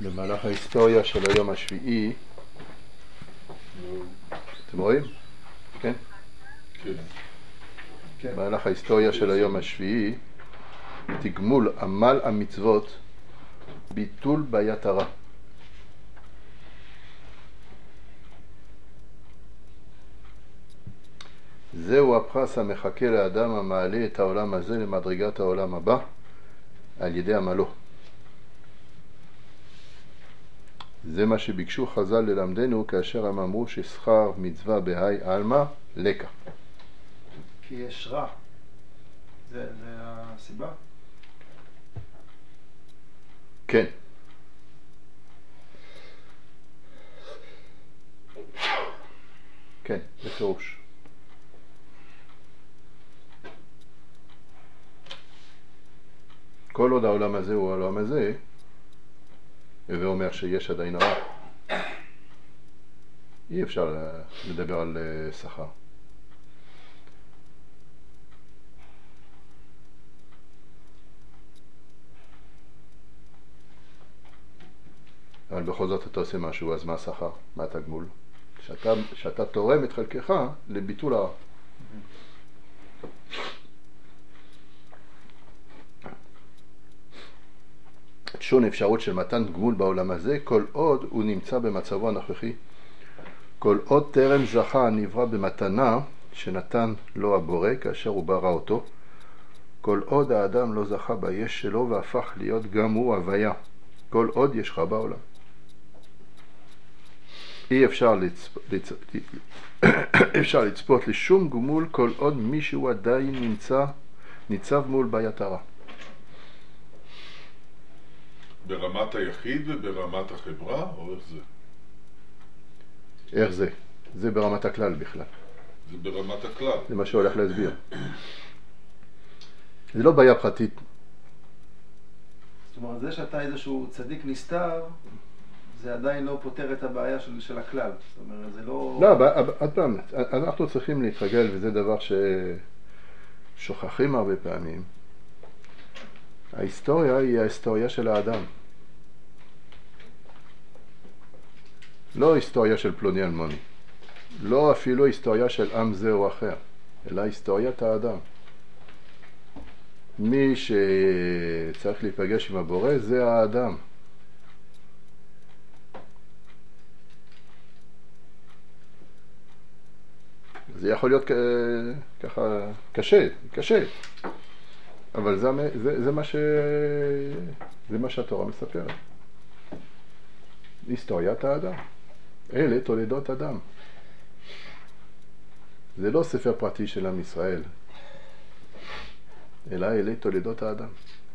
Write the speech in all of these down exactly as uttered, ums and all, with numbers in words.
במהלך ההיסטוריה של היום השביעי, אתם רואים? כן? כן. במהלך ההיסטוריה של היום השביעי, תגמול עמל המצוות, ביטול בעיית הרע. זהו הפרס המחכה לאדם המעלה את העולם הזה למדרגת העולם הבא על ידי עמלו. זה מה שביקשו חז"ל ללמדנו כאשר הם אמרו ששכר מצווה בהי עלמא לקה. כי יש רע. זה, זה הסיבה? כן. כן, בפירוש. כל עוד העולם הזה הוא העולם הזה, הווה אומר שיש עדיין רע. אי אפשר לדבר על שכר. אבל בכל זאת אתה עושה משהו, אז מה השכר? מה התגמול? שאתה, שאתה תורם את חלקך לביטול הרע. שון אפשרות של מתן גמול בעולם הזה, כל עוד הוא נמצא במצבו הנוכחי. כל עוד טרם זכה הנברא במתנה שנתן לו הבורא כאשר הוא ברא אותו, כל עוד האדם לא זכה ביש שלו והפך להיות גם הוא הוויה, כל עוד יש לך בעולם. אי אפשר לצפ... לצ... אפשר לצפות לשום גמול כל עוד מישהו עדיין נמצא, ניצב מול בעיית הרע. ברמת היחיד וברמת החברה, או איך זה? איך זה? זה ברמת הכלל בכלל. זה ברמת הכלל. זה מה שהולך להסביר. זה לא בעיה פרטית. זאת אומרת, זה שאתה איזשהו צדיק נסתר, זה עדיין לא פותר את הבעיה של, של הכלל. זאת אומרת, זה לא... לא, עד פעם, אנחנו צריכים להתרגל, וזה דבר ששוכחים הרבה פעמים. ההיסטוריה היא ההיסטוריה של האדם. לא היסטוריה של פלוני אלמוני. לא אפילו היסטוריה של עם זה או אחר, אלא היסטוריית האדם. מי שצריך להיפגש עם הבורא זה האדם. זה יכול להיות ככה קשה, קשה. אבל זה, זה, זה מה ש... זה מה שהתורה מספרת. היסטוריית האדם. אלה תולדות אדם. זה לא ספר פרטי של עם ישראל, אלא אלה תולדות האדם.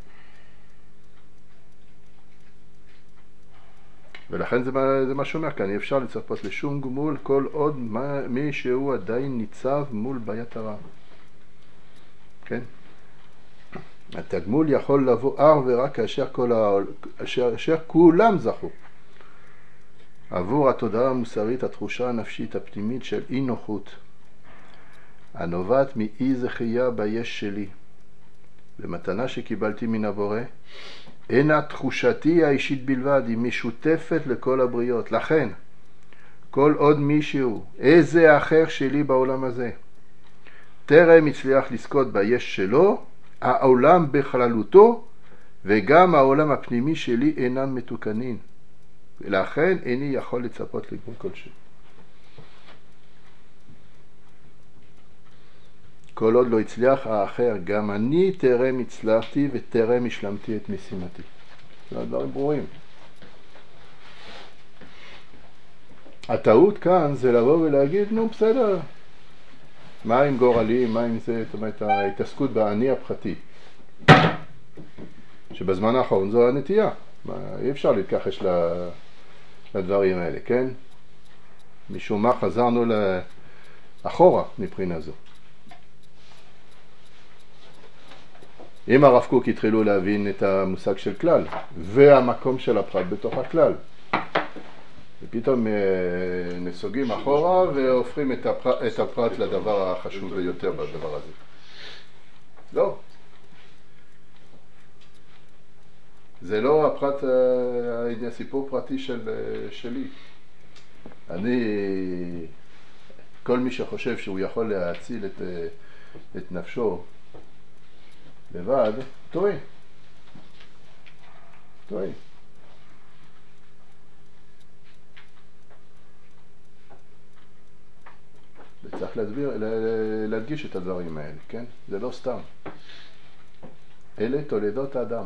ולכן זה מה, זה מה שאומר כאן, אי אפשר לצפות לשום גמול כל עוד מה, מי שהוא עדיין ניצב מול בעיית הרע. כן? התגמול יכול לבוא אך ורק כאשר כל העול, אשר, אשר כולם זכו. עבור התודעה המוסרית, התחושה הנפשית הפנימית של אי נוחות, הנובעת מאי זכייה ביש שלי, במתנה שקיבלתי מן הבורא, אינה תחושתי האישית בלבד, היא משותפת לכל הבריות. לכן, כל עוד מישהו, איזה אחר שלי בעולם הזה, טרם הצליח לזכות ביש שלו, העולם בכללותו וגם העולם הפנימי שלי אינם מתוקנים. ולכן איני יכול לצפות לגמול כלשהו. כל עוד לא הצליח האחר, גם אני טרם הצלחתי וטרם השלמתי את משימתי. זה דברים ברורים. הטעות כאן זה לבוא ולהגיד, נו בסדר, מה עם גורלי, מה עם זה, זאת אומרת, ההתעסקות באני הפחתי. שבזמן האחרון זו הנטייה. אי אפשר להתכחש לדברים האלה, כן? משום מה חזרנו לאחורה מבחינה זו. אם הרב קוק התחילו להבין את המושג של כלל והמקום של הפרט בתוך הכלל, ופתאום נסוגים אחורה והופכים את הפרט, את הפרט לדבר החשוב ביותר בדבר הזה. לא. זה לא הפרט, הסיפור פרטי של, שלי. אני, כל מי שחושב שהוא יכול להציל את, את נפשו לבד, טועה. טועה. וצריך להסביר, להדגיש את הדברים האלה, כן? זה לא סתם. אלה תולדות האדם.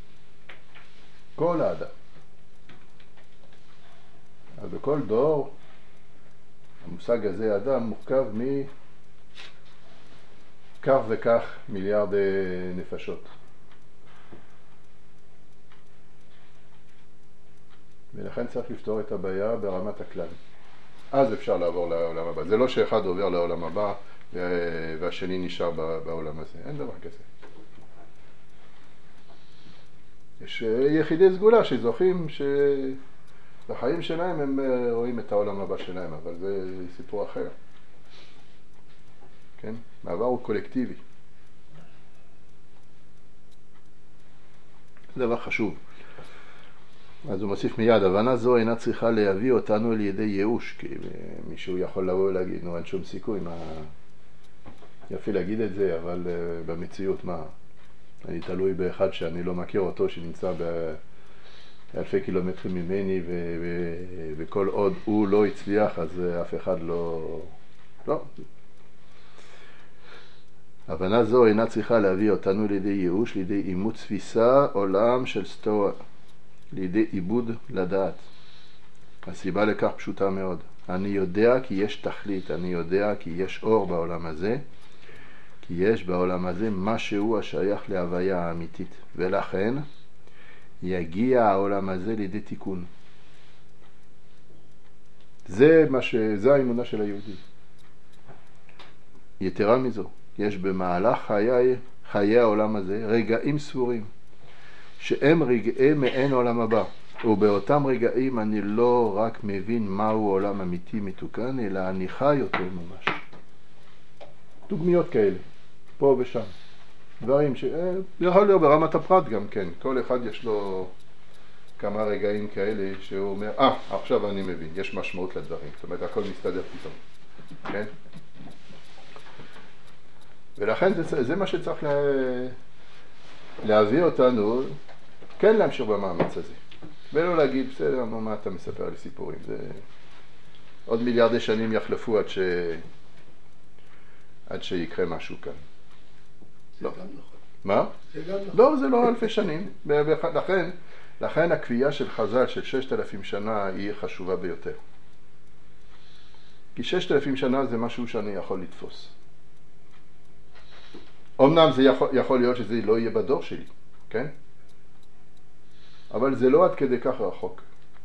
כל האדם. אז בכל דור, המושג הזה, האדם, מורכב מכך וכך מיליארד נפשות. ולכן צריך לפתור את הבעיה ברמת הכלל. אז אפשר לעבור לעולם הבא. זה לא שאחד עובר לעולם הבא והשני נשאר בעולם הזה. אין דבר כזה. יש יחידי סגולה שזוכים שבחיים שלהם הם רואים את העולם הבא שלהם, אבל זה סיפור אחר. כן? מעבר הוא קולקטיבי. זה דבר חשוב. אז הוא מוסיף מיד, הבנה זו אינה צריכה להביא אותנו על ידי ייאוש, כי מישהו יכול לבוא ולהגיד, נו, אין שום סיכוי, מה... יפה להגיד את זה, אבל uh, במציאות מה? אני תלוי באחד שאני לא מכיר אותו, שנמצא באלפי קילומטרים ממני, ו- ו- וכל עוד הוא לא הצליח, אז uh, אף אחד לא... לא. הבנה זו אינה צריכה להביא אותנו לידי ייאוש, לידי אימות תפיסה, עולם של סטואה. לידי עיבוד לדעת. הסיבה לכך פשוטה מאוד. אני יודע כי יש תכלית, אני יודע כי יש אור בעולם הזה, כי יש בעולם הזה משהו השייך להוויה האמיתית, ולכן יגיע העולם הזה לידי תיקון. זה מה ש... זה האמונה של היהודי. יתרה מזו, יש במהלך חיי, חיי העולם הזה רגעים ספורים, שהם רגעי מעין עולם הבא, ובאותם רגעים אני לא רק מבין מהו עולם אמיתי מתוקן, אלא אני חי אותו ממש. דוגמיות כאלה, פה ושם. דברים ש... יכול להיות ברמת הפרט גם כן, כל אחד יש לו כמה רגעים כאלה שהוא אומר, אה, ah, עכשיו אני מבין, יש משמעות לדברים, זאת אומרת, הכל מסתדר פתאום, כן? ולכן זה, זה מה שצריך לה... להביא אותנו, כן להמשיך במאמץ הזה, ולא להגיד, בסדר, מה אתה מספר לי סיפורים, זה עוד מיליארדי שנים יחלפו עד ש... עד שיקרה משהו כאן. זה לא. גם נכון. מה? זה גם נכון. לא, זה לא אלפי שנים, לכן, לכן הקביעה של חז"ל של ששת אלפים שנה היא חשובה ביותר. כי ששת אלפים שנה זה משהו שאני יכול לתפוס. אמנם זה יכול, יכול להיות שזה לא יהיה בדור שלי, כן? אבל זה לא עד כדי כך רחוק.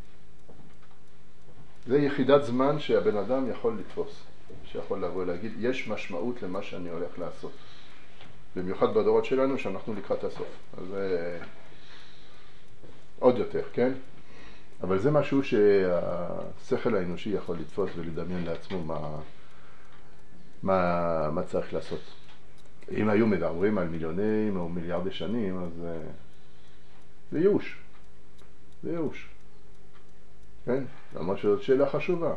זה יחידת זמן שהבן אדם יכול לתפוס, שיכול לבוא ולהגיד, יש משמעות למה שאני הולך לעשות. במיוחד בדורות שלנו שאנחנו לקראת הסוף. אז זה עוד יותר, כן? אבל זה משהו שהשכל האנושי יכול לתפוס ולדמיין לעצמו מה, מה, מה צריך לעשות. אם היו מדברים על מיליונים או מיליארדי שנים, אז זה ייאוש. זה ייאוש. כן? למרות שזאת שאלה חשובה.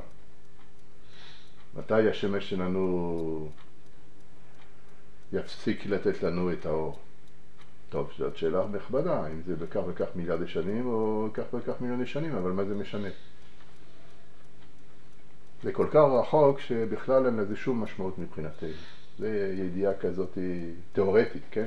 מתי השמש שלנו יפסיק לתת לנו את האור? טוב, זאת שאלה מכבדה, אם זה בכך וכך מיליארדי שנים או כך וכך מיליוני שנים, אבל מה זה משנה? זה כל כך רחוק שבכלל אין לזה שום משמעות מבחינתנו. זה ידיעה כזאת תיאורטית, כן?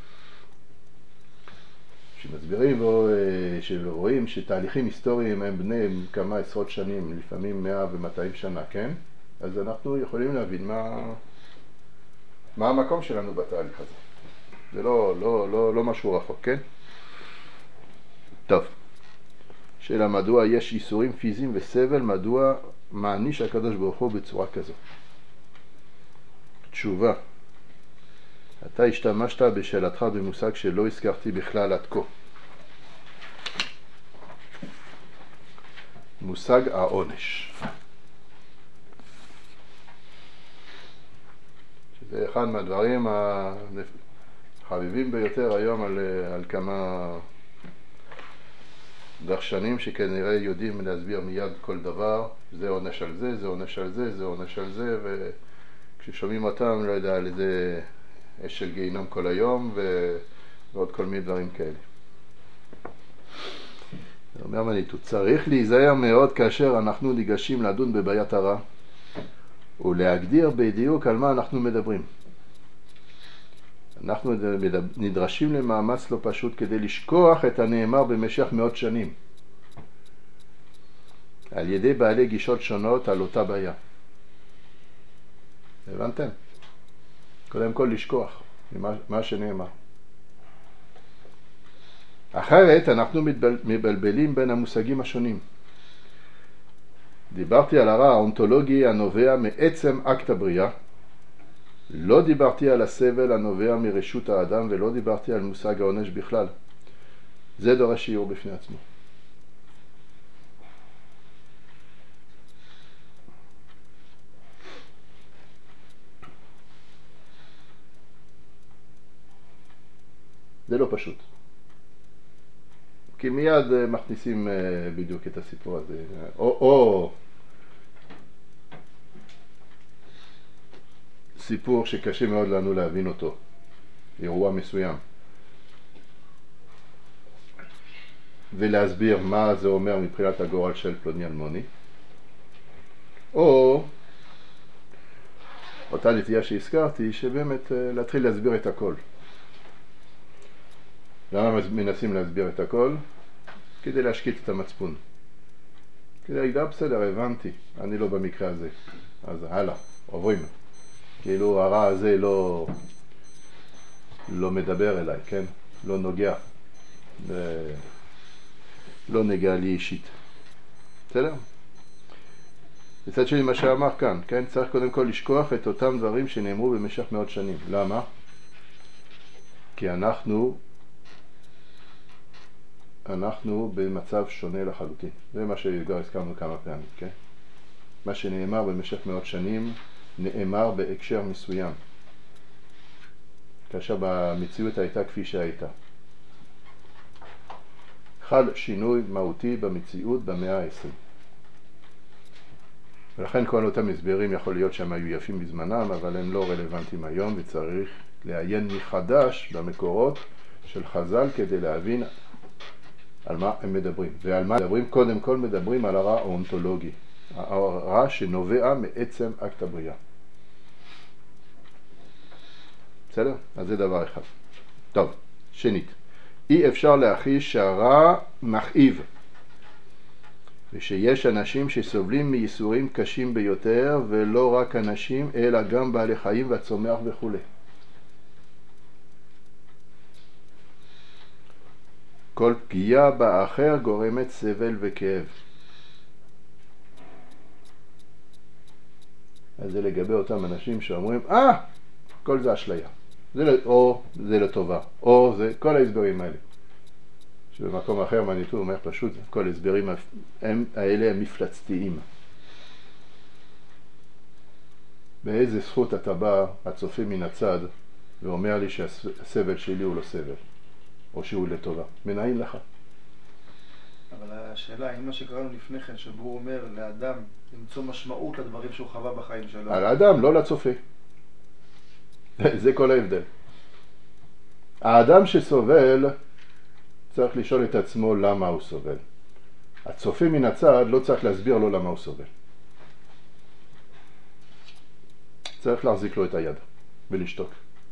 שמסבירים או שרואים שתהליכים היסטוריים הם בני כמה עשרות שנים, לפעמים מאה ומאתיים שנה, כן? אז אנחנו יכולים להבין מה, מה המקום שלנו בתהליך הזה. זה לא, לא, לא, לא משהו רחוק, כן? טוב. שאלה, מדוע יש איסורים פיזיים וסבל, מדוע מעניש הקדוש ברוך הוא בצורה כזו? תשובה. אתה השתמשת בשאלתך במושג שלא הזכרתי בכלל עד כה. מושג העונש. שזה אחד מהדברים החביבים ביותר היום על, על כמה דרשנים שכנראה יודעים להסביר מיד כל דבר, זה עונש על זה, זה עונש על זה, זה עונש על זה, וכששומעים אותם, לא יודע, על איזה אש של גיהינום כל היום, ו... ועוד כל מיני דברים כאלה. אומר מניטו, צריך להיזהר מאוד כאשר אנחנו ניגשים לדון בבעיית הרע, ולהגדיר בדיוק על מה אנחנו מדברים. אנחנו נדרשים למאמץ לא פשוט כדי לשכוח את הנאמר במשך מאות שנים, על ידי בעלי גישות שונות על אותה בעיה. הבנתם? קודם כל לשכוח ממה, מה שנאמר. אחרת אנחנו מבלבלים בין המושגים השונים. דיברתי על הרע האונתולוגי הנובע מעצם אקט הבריאה, לא דיברתי על הסבל הנובע מרשות האדם, ולא דיברתי על מושג העונש בכלל. זה דורש שיעור בפני עצמו. זה לא פשוט. כי מיד מכניסים בדיוק את הסיפור הזה. או, או סיפור שקשה מאוד לנו להבין אותו. אירוע מסוים. ולהסביר מה זה אומר מבחינת הגורל של פלוני אלמוני. או אותה נטייה שהזכרתי, שבאמת להתחיל להסביר את הכל. למה מנסים להסביר את הכל? כדי להשקיט את המצפון. כדי להגיד, בסדר, הבנתי, אני לא במקרה הזה. אז הלאה, עוברים. כאילו הרע הזה לא, לא מדבר אליי, כן? לא נוגע. לא נגע לי אישית. בסדר? בצד שני מה שאמר כאן, כן? צריך קודם כל לשכוח את אותם דברים שנאמרו במשך מאות שנים. למה? כי אנחנו אנחנו במצב שונה לחלוטין. זה מה שכבר הזכרנו כמה פעמים, כן? מה שנאמר במשך מאות שנים נאמר בהקשר מסוים, כאשר במציאות הייתה כפי שהייתה. חל שינוי מהותי במציאות במאה העשרים. ולכן כל אותם הסברים יכול להיות שהם היו יפים בזמנם, אבל הם לא רלוונטיים היום, וצריך לעיין מחדש במקורות של חז"ל כדי להבין על מה הם מדברים. ועל מה מדברים? קודם כל מדברים על הרע האונתולוגי, הרע שנובע מעצם אקט הבריאה. בסדר? אז זה דבר אחד. טוב, שנית, אי אפשר להכחיש שהרע מכאיב, ושיש אנשים שסובלים מייסורים קשים ביותר, ולא רק אנשים אלא גם בעלי חיים והצומח וכו'. כל פגיעה באחר גורמת סבל וכאב. אז זה לגבי אותם אנשים שאומרים, אה, כל זה אשליה. זה לא, או זה לטובה, או זה, כל ההסברים האלה. שבמקום אחר מניטו אומר פשוט, כל ההסברים הם, האלה הם מפלצתיים. באיזה זכות אתה בא, הצופה מן הצד, ואומר לי שהסבל שלי הוא לא סבל, או שהוא לטובה. מנהים לך. אבל השאלה, אם מה שקראנו לפני כן, שבו הוא אומר לאדם למצוא משמעות לדברים שהוא חווה בחיים שלו. על האדם, לא לצופה. זה כל ההבדל. האדם שסובל צריך לשאול את עצמו למה הוא סובל. הצופה מן הצד לא צריך להסביר לו למה הוא סובל. צריך להחזיק לו את היד ולשתוק.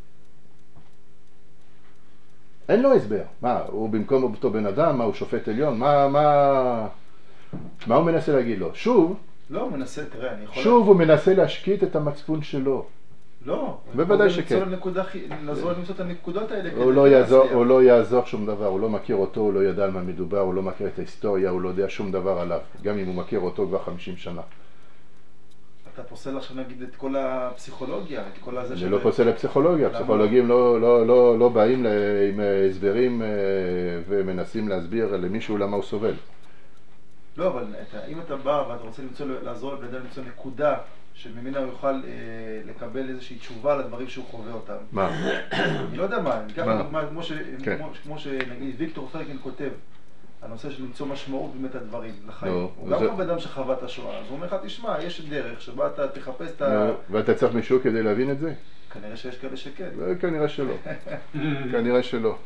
אין לו הסבר. מה, הוא במקום אותו בן אדם, מה, הוא שופט עליון? מה, מה, מה הוא מנסה להגיד לו? שוב, לא, הוא מנסה, תראה, אני יכול... שוב הוא מנסה להשקיט את המצפון שלו. לא, בוודאי שכן. לעזור למצוא את הנקודות האלה. הוא לא יעזור, הוא לא יעזור שום דבר, הוא לא מכיר אותו, הוא לא ידע על מה מדובר, הוא לא מכיר את ההיסטוריה, הוא לא יודע שום דבר עליו, גם אם הוא מכיר אותו כבר חמישים שנה. אתה פוסל עכשיו נגיד את כל הפסיכולוגיה, את כל הזה זה של... לא פוסל לפסיכולוגיה, הפסיכולוגים לא, לא, לא, לא באים עם הסברים ומנסים להסביר למישהו למה הוא סובל. לא, אבל אם אתה בא ואתה רוצה למצוא, לעזור לבן אדם למצוא נקודה שממנה הוא יוכל אה, לקבל איזושהי תשובה לדברים שהוא חווה אותם. מה? אני לא יודע מה, אני אקח דוגמה כמו, ש... כן. כמו, כמו שנגיד ויקטור פרנקל כותב הנושא של למצוא משמעות באמת הדברים לחיים. נו, הוא גם וזה- לא אדם שחווה את השואה, אז הוא אומר לך, תשמע, יש דרך שבה אתה תחפש את ה... נו, ואתה צריך מישהו כדי להבין את זה? כנראה שיש כאלה שכן. לא, כנראה שלא. כנראה שלא.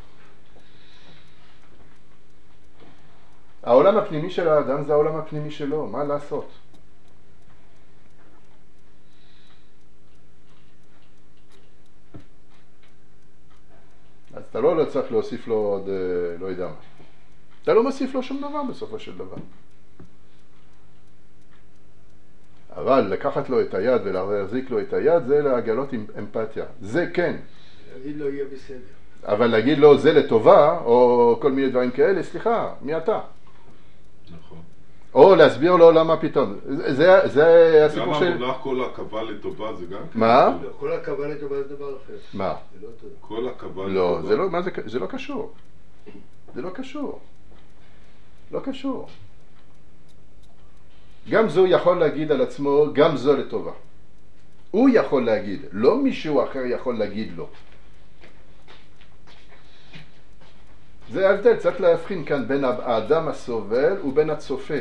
העולם הפנימי של האדם זה העולם הפנימי שלו, מה לעשות? אז אתה לא, לא צריך להוסיף לו עוד, אה, לא יודע מה. אתה לא מוסיף לו שום דבר בסופו של דבר. אבל לקחת לו את היד ולהחזיק לו את היד זה להגלות עם אמפתיה. זה כן. להגיד לו יהיה בסדר. אבל להגיד לו זה לטובה, או כל מיני דברים כאלה, סליחה, מי אתה? נכון. או להסביר לו למה פתאום. זה, זה הסיפור גם של... המונח כל עכבה לטובה זה גם... מה? לא, כל הכוונה לטובה זה דבר אחר. מה? זה לא טוב. כל עכבה לא, לטובה. זה לא, מה זה, זה לא קשור. זה לא קשור. לא קשור. גם זו יכול להגיד על עצמו, גם זו לטובה. הוא יכול להגיד, לא מישהו אחר יכול להגיד לו. זה ההבדל, צריך להבחין כאן בין האדם הסובל ובין הצופה.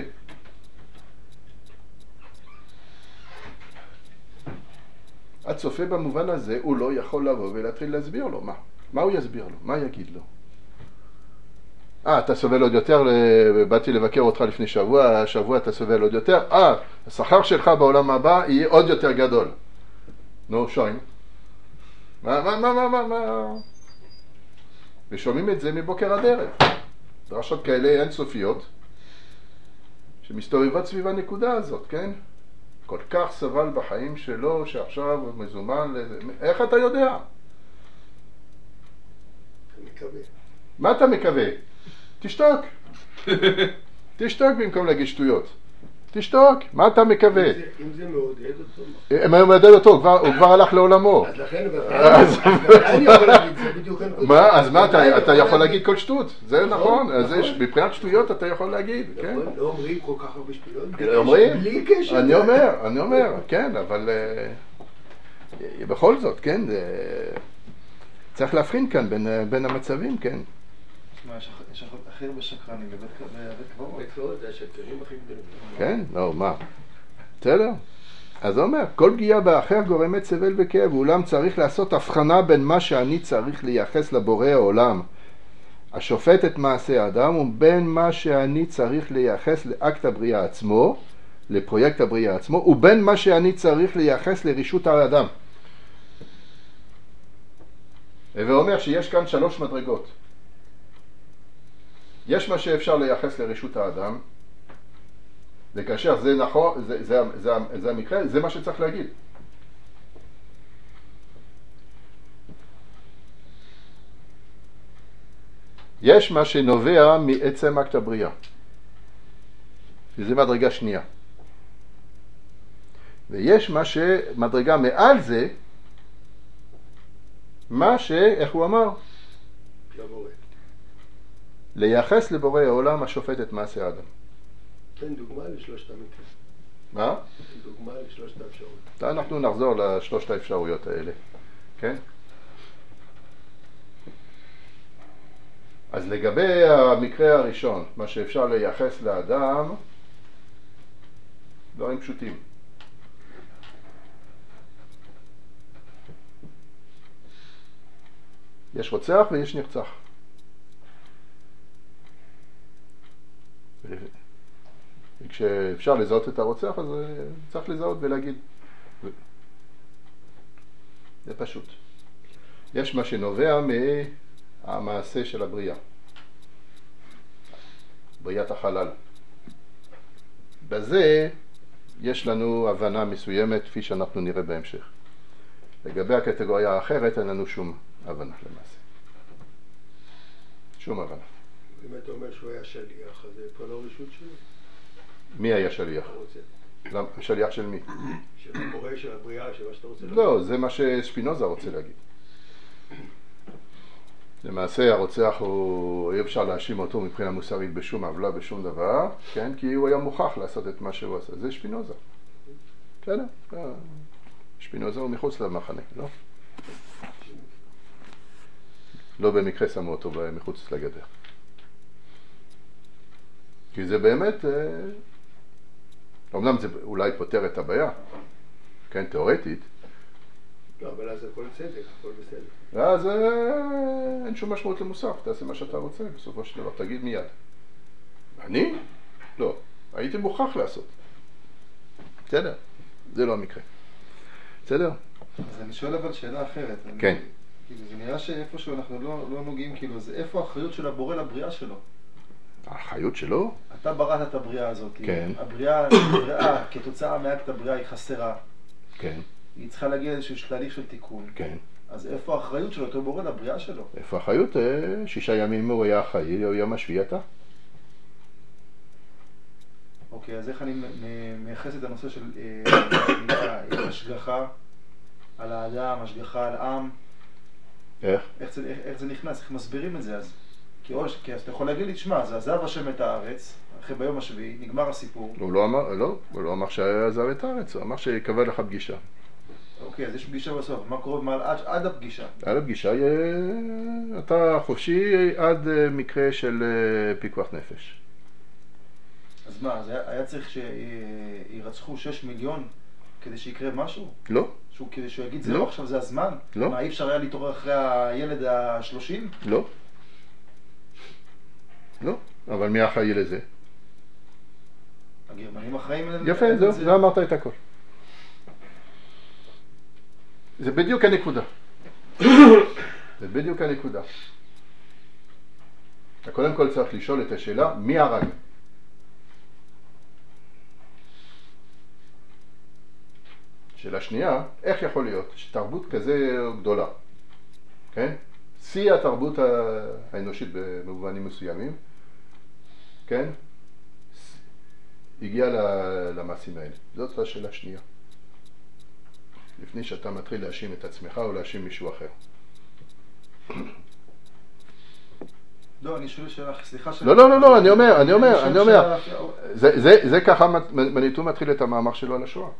הצופה במובן הזה הוא לא יכול לבוא ולהתחיל להסביר לו. מה? מה הוא יסביר לו? מה יגיד לו? אה, אתה סובל עוד יותר, באתי לבקר אותך לפני שבוע, השבוע אתה סובל עוד יותר, אה, השכר שלך בעולם הבא יהיה עוד יותר גדול. נו, שוין. מה, מה, מה, מה, מה, מה? ושומעים את זה מבוקר עד ערב. דרשות כאלה אינסופיות, שמסתובבות סביב הנקודה הזאת, כן? כל כך סבל בחיים שלו, שעכשיו הוא מזומן לזה. איך אתה יודע? אני מקווה. מה אתה מקווה? תשתוק. תשתוק במקום להגיד שטויות. תשתוק. מה אתה מקווה? אם זה- אם זה מעודד אותו, אם הוא מעודד אותו, הוא כבר- הוא כבר הלך לעולמו. אז לכן, אבל אז- אני יכול להגיד, זה בדיוק הנקודה. מה? אז מה אתה, אתה יכול להגיד. להגיד כל שטות. זה נכון. נכון, אז יש- נכון. מבחינת שטויות אתה יכול להגיד, כן? נכון, לא אומרים כל כך הרבה שטויות. בלי אומרים? קשר- בלי קשר. אני אומר, אני אומר, כן, אבל אה, בכל זאת, כן, זה- צריך להבחין כאן בין, אה, בין המצבים, כן. תשמע, יש הכ- יש הכ- הכי הרבה שקרנים בבית ק- בבית קברות. בקרוב זה השקרים הכי גדולים. כן, לא, מה? בסדר. אז הוא אומר, כל פגיעה באחר גורמת סבל וכאב, אולם צריך לעשות הבחנה בין מה שאני צריך לייחס לבורא העולם, השופט את מעשה האדם, ובין מה שאני צריך לייחס לאקט הבריאה עצמו, לפרויקט הבריאה עצמו, ובין מה שאני צריך לייחס לרשות האדם. ואומר שיש כאן שלוש מדרגות. יש מה שאפשר לייחס לרשות האדם, וכאשר זה נכון, זה, זה, זה, זה, זה המקרה, זה מה שצריך להגיד. יש מה שנובע מעצם אקט הבריאה. וזה מדרגה שנייה. ויש מה שמדרגה מעל זה, מה ש... איך הוא אמר? לבורא. לייחס לבורא העולם השופט את מעשה האדם. תן דוגמה לשלושת המקרים. מה? תן דוגמה לשלושת האפשרויות. אנחנו נחזור לשלושת האפשרויות האלה, כן? אז לגבי המקרה הראשון, מה שאפשר לייחס לאדם, דברים פשוטים. יש רוצח ויש נרצח. וכשאפשר לזהות את הרוצח, אז צריך לזהות ולהגיד. זה פשוט. יש מה שנובע מהמעשה של הבריאה. בריאת החלל. בזה יש לנו הבנה מסוימת, כפי שאנחנו נראה בהמשך. לגבי הקטגוריה האחרת, אין לנו שום הבנה למעשה. שום הבנה. אם אתה אומר שהוא היה שליח, אז זה פה לא רשות שלו? מי היה שליח? אתה רוצה? למה? שליח של מי? של הבורא, של הבריאה, של מה שאתה רוצה. לא, זה מה שספינוזה רוצה להגיד. למעשה הרוצח הוא, אי אפשר להאשים אותו מבחינה מוסרית בשום עוולה, בשום דבר, כן? כי הוא היה מוכח לעשות את מה שהוא עשה. זה שפינוזה. בסדר? שפינוזה הוא מחוץ למחנה, לא? לא במקרה שמו אותו מחוץ לגדר. כי זה באמת, אמנם זה אולי פותר את הבעיה, כן, תיאורטית. לא, אבל אז הכל צדק, הכל בסדר. אז אין שום משמעות למוסף, תעשה מה שאתה רוצה, בסופו של דבר, תגיד מיד. אני? לא, הייתי מוכרח לעשות. בסדר, זה לא המקרה. בסדר? אז אני שואל אבל שאלה אחרת. כן. כאילו, זה נראה שאיפשהו אנחנו לא, לא נוגעים, כאילו, זה איפה האחריות של הבורא לבריאה שלו? האחריות שלו? אתה בראת את הבריאה הזאת. כן. הבריאה, הבריאה, כתוצאה מאקט הבריאה היא חסרה. כן. היא צריכה להגיע לאיזשהו תהליך של תיקון. כן. אז איפה האחריות שלו, אותו בורא לבריאה שלו? איפה האחריות? שישה ימים הוא היה אחראי, או יום השביעי אתה? אוקיי, אז איך אני מייחס את הנושא של השגחה על האדם, השגחה על עם? איך? איך זה, איך, איך זה נכנס? איך מסבירים את זה אז? כי, או, כי אז אתה יכול להגיד לי, תשמע, זה עזב השם את הארץ, אחרי ביום השביעי, נגמר הסיפור. הוא לא אמר, לא, הוא לא אמר שעזב את הארץ, הוא אמר שיקבע לך פגישה. אוקיי, אז יש פגישה בסוף, מה קורה מעל, עד, עד הפגישה? עד הפגישה, אתה חופשי עד מקרה של פיקוח נפש. אז מה, אז היה, היה צריך שירצחו שש מיליון כדי שיקרה משהו? לא. שהוא, כדי שהוא יגיד, זה לא. לא עכשיו, זה הזמן? לא. מה, אי אפשר היה להתעורר אחרי הילד השלושים? לא. לא. אבל מי אחראי לזה? הגרמנים אחראים... יפה, זהו, זה אמרת את הכל. זה בדיוק הנקודה. זה בדיוק הנקודה. קודם כל צריך לשאול את השאלה, מי הרג? שאלה שנייה, איך יכול להיות שתרבות כזה גדולה, כן? שיא התרבות האנושית במובנים מסוימים, כן? הגיע למעשים האלה. זאת השאלה שנייה. לפני שאתה מתחיל להאשים את עצמך או להאשים מישהו אחר. לא, אני שואל שאלה, סליחה ש... לא, לא, לא, לא, אני אומר, אני אומר, אני אומר. זה, זה, זה ככה מניטו מתחיל את המאמר שלו על השואה.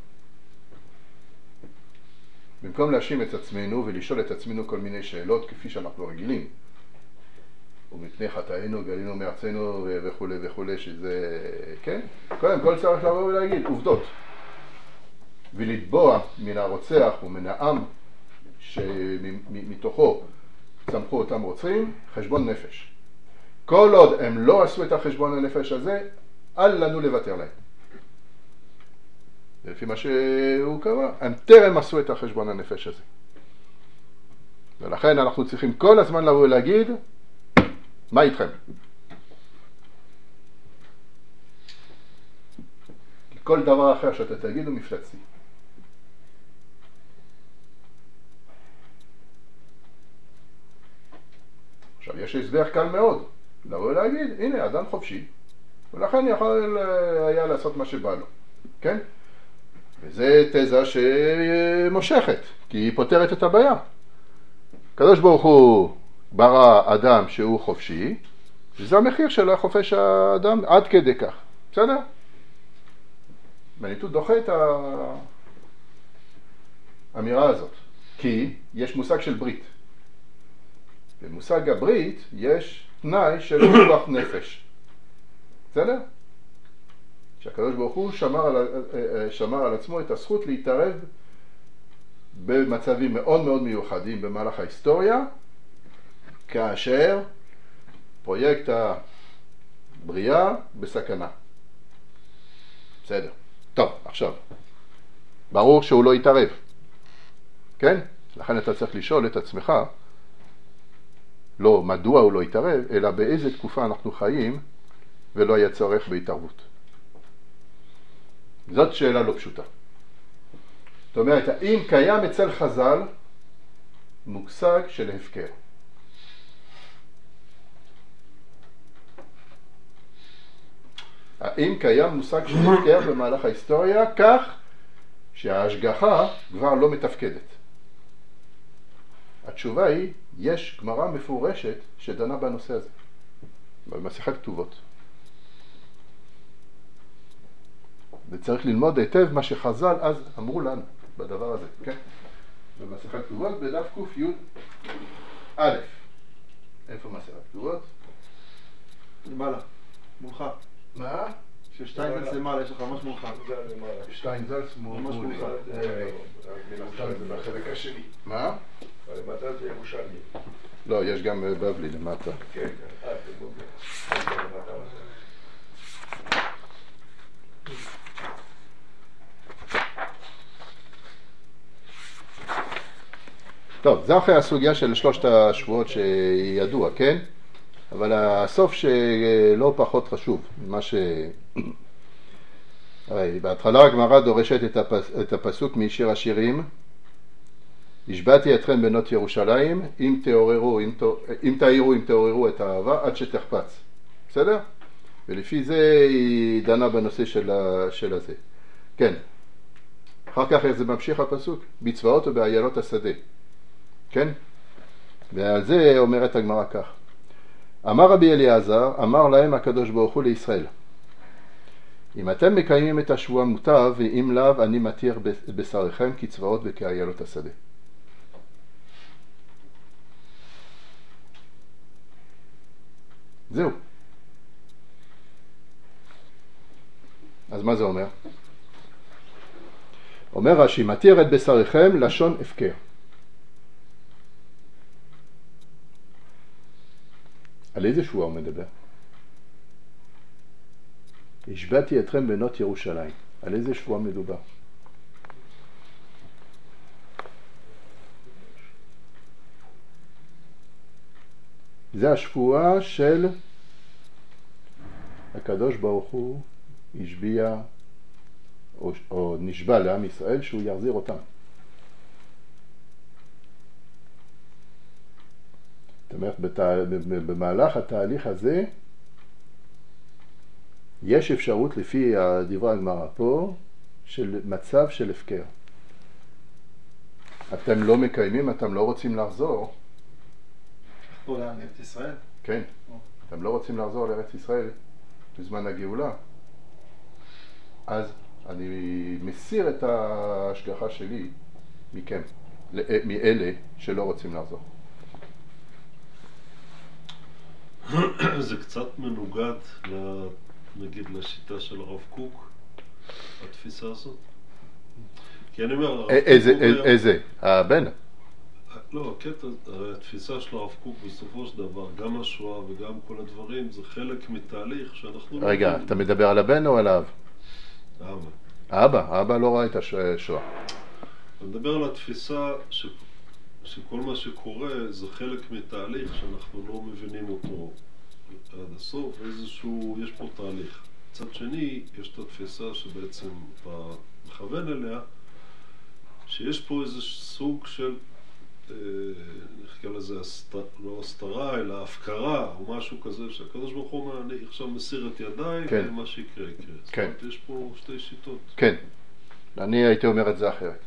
במקום להאשים את עצמנו ולשאול את עצמנו כל מיני שאלות כפי שאנחנו רגילים, ומפני חטאינו גלינו מארצנו וכו' וכו', שזה, כן? קודם כל צריך לבוא ולהגיד עובדות. ולתבוע מן הרוצח ומן העם שמתוכו צמחו אותם רוצחים חשבון נפש. כל עוד הם לא עשו את החשבון הנפש הזה, אל לנו לוותר להם. לפי מה שהוא קבע, הם טרם עשו את החשבון הנפש הזה. ולכן אנחנו צריכים כל הזמן לבוא ולהגיד, מה איתכם? כל דבר אחר שאתה תגיד הוא מפלצתי. עכשיו יש הסבר קל מאוד, לבוא ולהגיד, הנה אדם חופשי, ולכן יכול היה לעשות מה שבא לו, כן? וזה תזה שמושכת, כי היא פותרת את הבעיה. הקדוש ברוך הוא ברא אדם שהוא חופשי, וזה המחיר של החופש האדם עד כדי כך, בסדר? מניטות דוחה את האמירה הזאת, כי יש מושג של ברית. במושג הברית יש תנאי של פיקוח נפש. בסדר? שהקדוש ברוך הוא שמר על, שמר על עצמו את הזכות להתערב במצבים מאוד מאוד מיוחדים במהלך ההיסטוריה, כאשר פרויקט הבריאה בסכנה. בסדר. טוב, עכשיו. ברור שהוא לא יתערב. כן? לכן אתה צריך לשאול את עצמך, לא מדוע הוא לא יתערב, אלא באיזה תקופה אנחנו חיים ולא היה צורך בהתערבות. זאת שאלה לא פשוטה. זאת אומרת, האם קיים אצל חז"ל מושג של הפקר? האם קיים מושג של הפקר במהלך ההיסטוריה כך שההשגחה כבר לא מתפקדת? התשובה היא, יש גמרא מפורשת שדנה בנושא הזה, במסכת כתובות. וצריך ללמוד היטב מה שחז"ל אז אמרו לנו בדבר הזה, כן? במסכת כתובות בדף ק"י א'. איפה מסכת כתובות? למעלה, מולך. מה? ששטיינזלץ למעלה, יש לך ממש מולך. שטיינזלץ מול ממש מולך. זה בחלק השני. מה? למטה זה ירושלמי. לא, יש גם בבלי למטה. כן, כן. אה, זה מוביל. טוב, זה אחרי הסוגיה של שלושת השבועות שידוע, כן? אבל הסוף שלא פחות חשוב, מה ש... הרי בהתחלה הגמרא דורשת את, הפס... את הפסוק משיר השירים, השבעתי אתכם בנות ירושלים, אם תעוררו, אם, ת... אם תעירו, אם תעוררו את האהבה, עד שתחפץ. בסדר? ולפי זה היא דנה בנושא של, ה... של הזה. כן. אחר כך איך זה ממשיך הפסוק? בצבאות ובאיילות השדה. כן? ועל זה אומרת הגמרא כך. אמר רבי אליעזר, אמר להם הקדוש ברוך הוא לישראל, אם אתם מקיימים את השבועה מוטב, ואם לאו אני מתיר בשריכם כצבאות וכאיילות השדה. זהו. אז מה זה אומר? אומר רש"י, מתיר את בשריכם לשון הפקר. על איזה שבועה הוא מדבר? השבעתי אתכם בנות ירושלים. על איזה שבועה מדובר? זה השבועה של הקדוש ברוך הוא השביע או, או נשבע לעם ישראל שהוא יחזיר אותם. זאת אומרת, בת... במהלך התהליך הזה יש אפשרות לפי דברי הגמרא פה של מצב של הפקר. אתם לא מקיימים, אתם לא רוצים לחזור. פה לארץ ישראל? כן. אתם לא רוצים לחזור לארץ ישראל בזמן הגאולה. אז אני מסיר את ההשגחה שלי מכם, מאלה שלא רוצים לחזור. זה קצת מנוגד, נגיד, לשיטה של הרב קוק, התפיסה הזאת. כי אני אומר, הרב קוק אומר... איזה? הבן? לא, הקטע, התפיסה של הרב קוק בסופו של דבר, גם השואה וגם כל הדברים, זה חלק מתהליך שאנחנו... רגע, אתה מדבר על הבן או על האב? האבא. האבא, האבא לא ראה את השואה. אני מדבר על התפיסה ש... שכל מה שקורה זה חלק מתהליך שאנחנו לא מבינים אותו עד הסוף, ואיזשהו, יש פה תהליך. מצד שני, יש את התפיסה שבעצם אתה מכוון אליה, שיש פה איזה סוג של, נחכה לזה, הסתר, לא הסתרה, אלא הפקרה, או משהו כזה, שהקדוש ברוך הוא אומר, אני עכשיו מסיר את ידיי, כן. ומה שיקרה יקרה. כן. זאת אומרת, יש פה שתי שיטות. כן. אני הייתי אומר את זה אחרת.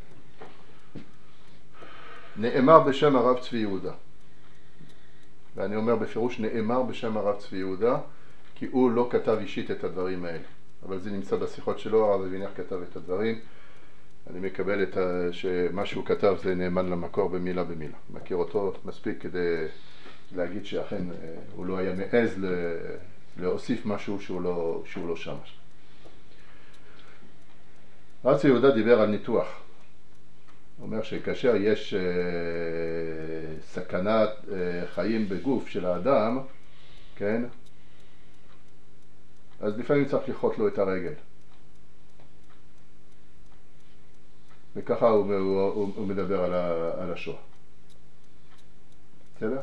נאמר בשם הרב צבי יהודה, ואני אומר בפירוש נאמר בשם הרב צבי יהודה, כי הוא לא כתב אישית את הדברים האלה, אבל זה נמצא בשיחות שלו, הרב אבינר כתב את הדברים. אני מקבל את ה... שמה שהוא כתב זה נאמן למקור במילה במילה, מכיר אותו מספיק כדי להגיד שאכן הוא לא היה מעז ל... להוסיף משהו שהוא לא, שהוא לא שמש. הרב צבי יהודה דיבר על ניתוח. הוא אומר שכאשר יש uh, סכנת uh, חיים בגוף של האדם, כן? אז לפעמים צריך לכרות לו את הרגל. וככה הוא, הוא, הוא, הוא מדבר על, ה, על השואה. בסדר?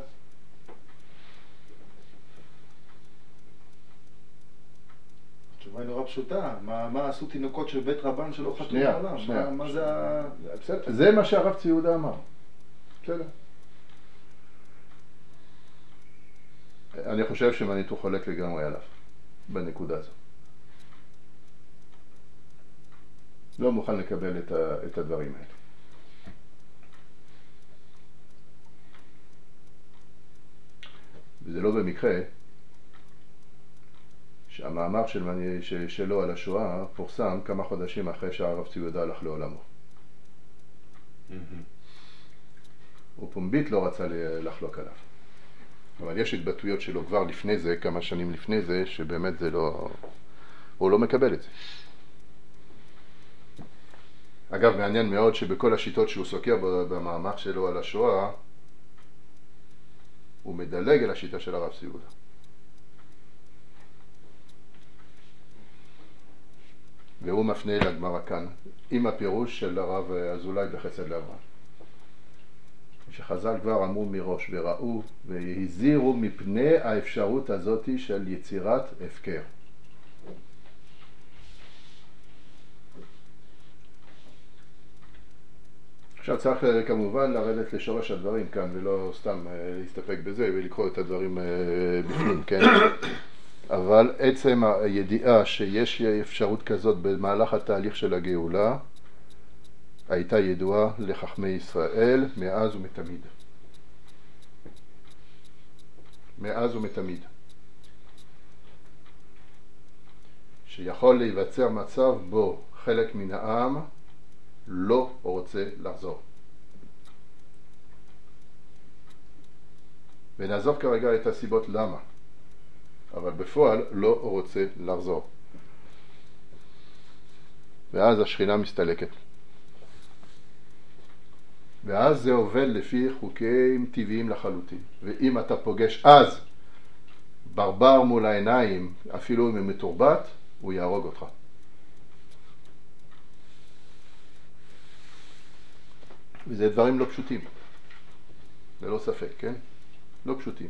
התשובה היא נורא פשוטה. מה, מה עשו תינוקות של בית רבן שלא חטאו בעולם? מה, מה זה ה... בסדר. זה מה שהרב צבי יהודה אמר. בסדר. אני חושב שמניתוח חולק לגמרי עליו, בנקודה הזו. לא מוכן לקבל את, ה, את הדברים האלה. וזה לא במקרה שהמאמר של, שלו על השואה פורסם כמה חודשים אחרי שהרב צבי יהודה הלך לעולמו. Mm-hmm. הוא פומבית לא רצה לחלוק עליו. אבל יש התבטאויות שלו כבר לפני זה, כמה שנים לפני זה, שבאמת זה לא, הוא לא מקבל את זה. אגב, מעניין מאוד שבכל השיטות שהוא סוקר במאמר שלו על השואה, הוא מדלג על השיטה של הרב סעודה. והוא מפנה לגמרא כאן, עם הפירוש של הרב אזולאי בחסד לאברהם. שחז"ל כבר אמרו מראש וראו והזהירו מפני האפשרות הזאת של יצירת הפקר. עכשיו צריך כמובן לרדת לשורש הדברים כאן ולא סתם להסתפק בזה ולקרוא את הדברים בפנים, כן? אבל עצם הידיעה שיש אפשרות כזאת במהלך התהליך של הגאולה הייתה ידועה לחכמי ישראל מאז ומתמיד. מאז ומתמיד. שיכול להיווצר מצב בו חלק מן העם לא רוצה לחזור. ונעזוב כרגע את הסיבות למה. אבל בפועל לא רוצה לחזור. ואז השכינה מסתלקת. ואז זה עובד לפי חוקים טבעיים לחלוטין. ואם אתה פוגש אז ברבר מול העיניים, אפילו אם הוא מתורבת, הוא יהרוג אותך. וזה דברים לא פשוטים. ללא ספק, כן? לא פשוטים.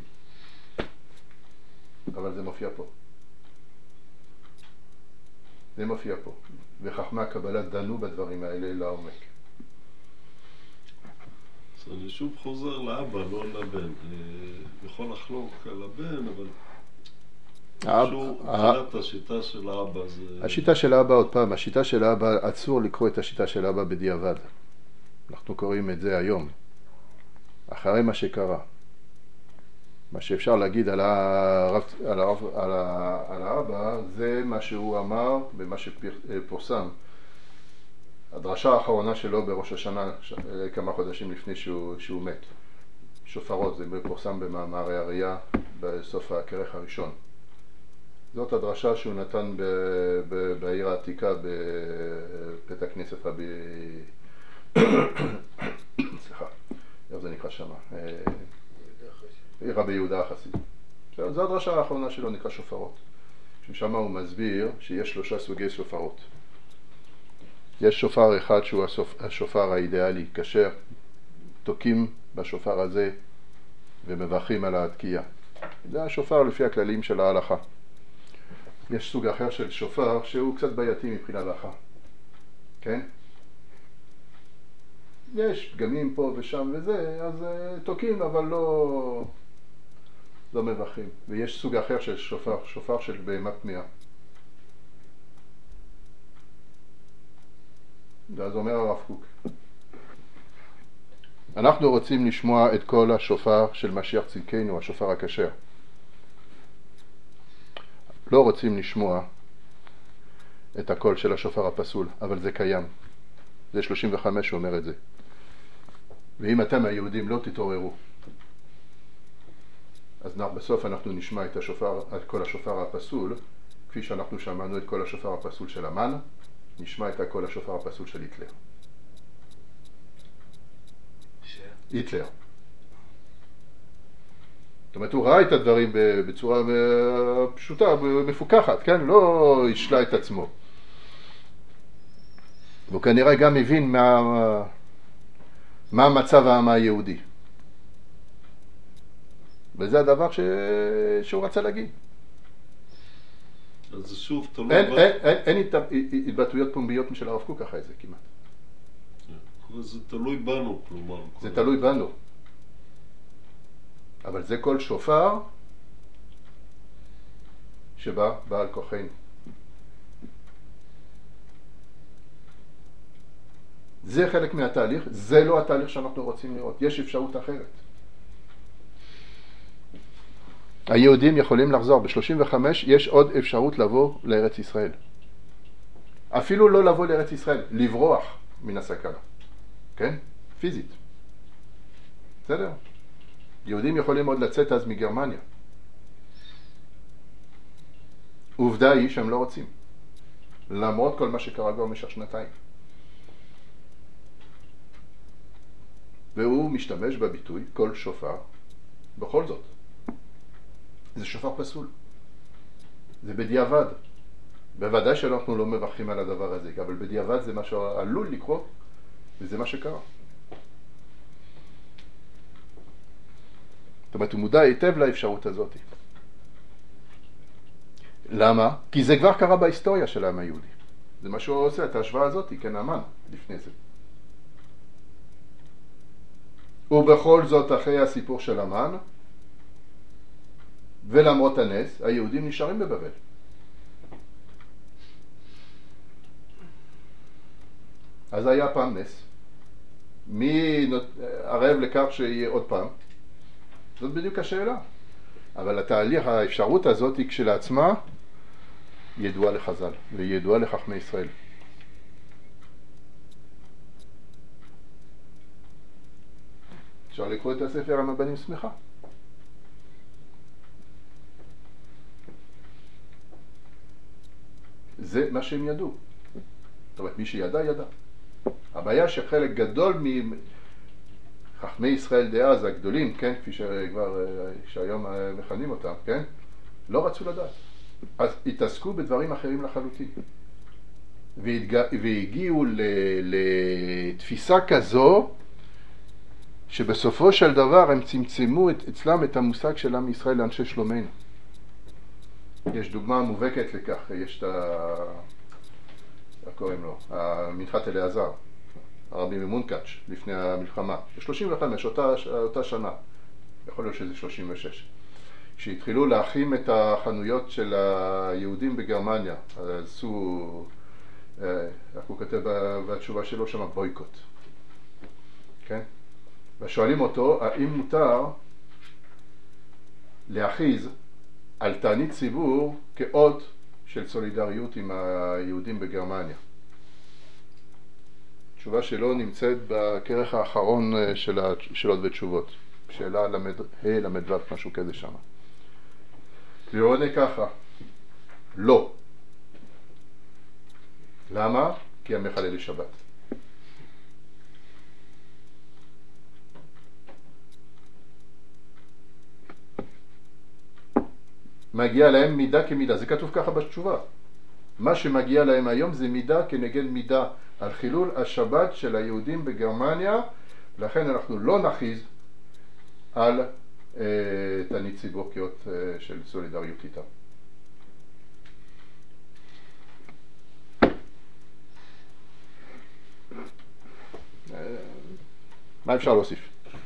אבל זה מופיע פה. זה מופיע פה. וחכמי הקבלה דנו בדברים האלה לעומק. אז אני שוב חוזר לאבא, לא לבן. יכול לחלוק על הבן, אבל מבחינת השיטה של האבא זה... השיטה של האבא, עוד פעם, השיטה של האבא, אסור לקרוא את השיטה של האבא בדיעבד. אנחנו קוראים את זה היום. אחרי מה שקרה. מה שאפשר להגיד על הרב, על הרב, על ה, על האבא, זה מה שהוא אמר ומה שפורסם. הדרשה האחרונה שלו בראש השנה, כמה חודשים לפני שהוא, שהוא מת. שופרות, זה פורסם במאמר הראייה בסוף הכרך הראשון. זאת הדרשה שהוא נתן ב, ב, בעיר העתיקה בפתח כנסת רבי... סליחה, איך זה נקרא שמה? רבי יהודה החסיד. זו הדרשה האחרונה שלו, נקרא שופרות. ששם הוא מסביר שיש שלושה סוגי שופרות. יש שופר אחד שהוא השופר האידיאלי, כאשר תוקים בשופר הזה ומברכים על התקיעה. זה השופר לפי הכללים של ההלכה. יש סוג אחר של שופר שהוא קצת בעייתי מבחינת ההלכה. כן? יש פגמים פה ושם וזה, אז תוקים אבל לא, לא מברכים. ויש סוג אחר של שופר, שופר של בהמה פנייה. ואז אומר הרב קוק, אנחנו רוצים לשמוע את כל השופר של משיח צדקנו, השופר הכשר. לא רוצים לשמוע את הקול של השופר הפסול, אבל זה קיים. זה שלושים וחמש שאומר את זה. ואם אתם היהודים לא תתעוררו, אז בסוף אנחנו נשמע את, השופר, את כל השופר הפסול, כפי שאנחנו שמענו את כל השופר הפסול של המן, נשמע את כל השופר הפסול של היטלר. ש... היטלר. זאת אומרת, הוא ראה את הדברים בצורה פשוטה, מפוקחת, כן? לא השלה את עצמו. והוא כנראה גם מבין מה, מה המצב העם היהודי. וזה הדבר ש... שהוא רצה להגיד. אז זה שוב תלוי... אין, אין, אין, אין התבטאויות פומביות משל הרב קוק אחרי זה כמעט. זה תלוי בנו, כלומר. זה תלוי בנו. אבל זה כל שופר שבא בעל כוחנו. זה חלק מהתהליך, זה לא התהליך שאנחנו רוצים לראות. יש אפשרות אחרת. היהודים יכולים לחזור. ב-שלושים וחמש יש עוד אפשרות לבוא לארץ ישראל. אפילו לא לבוא לארץ ישראל, לברוח מן הסכנה. כן? פיזית. בסדר? יהודים יכולים עוד לצאת אז מגרמניה. עובדה היא שהם לא רוצים. למרות כל מה שקרה כבר במשך שנתיים. והוא משתמש בביטוי כל שופר, בכל זאת. זה שופר פסול. זה בדיעבד. בוודאי שאנחנו לא מברכים על הדבר הזה, אבל בדיעבד זה מה שעלול לקרות, וזה מה שקרה. זאת אומרת, הוא מודע היטב לאפשרות הזאת. למה? כי זה כבר קרה בהיסטוריה של העם היהודי. זה מה שהוא עושה, את ההשוואה הזאת, כן, המן, לפני זה. ובכל זאת, אחרי הסיפור של המן, ולמרות הנס, היהודים נשארים בבבל. אז היה פעם נס. מי ערב לכך שיהיה עוד פעם? זאת בדיוק השאלה. אבל התהליך, האפשרות הזאת היא כשלעצמה ידועה לחז"ל וידועה לחכמי ישראל. אפשר לקרוא את הספר המבנים שמחה. זה מה שהם ידעו. זאת אומרת, מי שידע, ידע. הבעיה שחלק גדול מחכמי ישראל דאז הגדולים, כן, כפי שכבר, שהיום מכנים אותם, כן, לא רצו לדעת. אז התעסקו בדברים אחרים לחלוטין. והתג... והגיעו ל... לתפיסה כזו, שבסופו של דבר הם צמצמו את... אצלם את המושג של עם ישראל לאנשי שלומנו. יש דוגמה מובהקת לכך, יש את ה... איך קוראים לו? המנחת אליעזר, הרבי ממונקאץ' לפני המלחמה, ב-שלושים וחמש, אותה, אותה שנה, יכול להיות שזה שלושים ושש, שהתחילו להכין את החנויות של היהודים בגרמניה, אז עשו, איך הוא כתב בתשובה שלו שם, בויקוט, כן? ושואלים אותו, האם מותר להכריז על תענית ציבור כאות של סולידריות עם היהודים בגרמניה. התשובה שלו נמצאת בכרך האחרון של השאלות ותשובות. שאלה למד, ה' למד ו', משהו כזה שם. והוא עונה ככה, לא. למה? כי הם מחללי שבת. מגיע להם מידה כמידה, זה כתוב ככה בתשובה. מה שמגיע להם היום זה מידה כנגד מידה על חילול השבת של היהודים בגרמניה, לכן אנחנו לא נכריז על אה, תענית ציבור כאות אה, של סולידריות איתם. אה, מה אפשר להוסיף?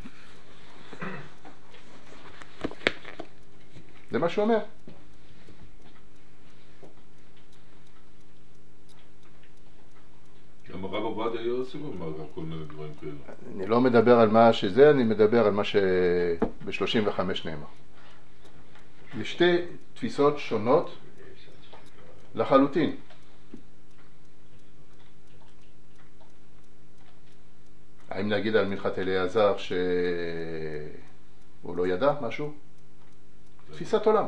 זה מה שהוא אומר. גם הרב עובדיה יוסף אמר גם כל מיני דברים כאלה. אני לא מדבר על מה שזה, אני מדבר על מה שב-שלושים וחמש נאמר. יש שתי תפיסות שונות לחלוטין. האם נגיד על מנחת אליעזר שהוא לא ידע משהו? תפיסת עולם.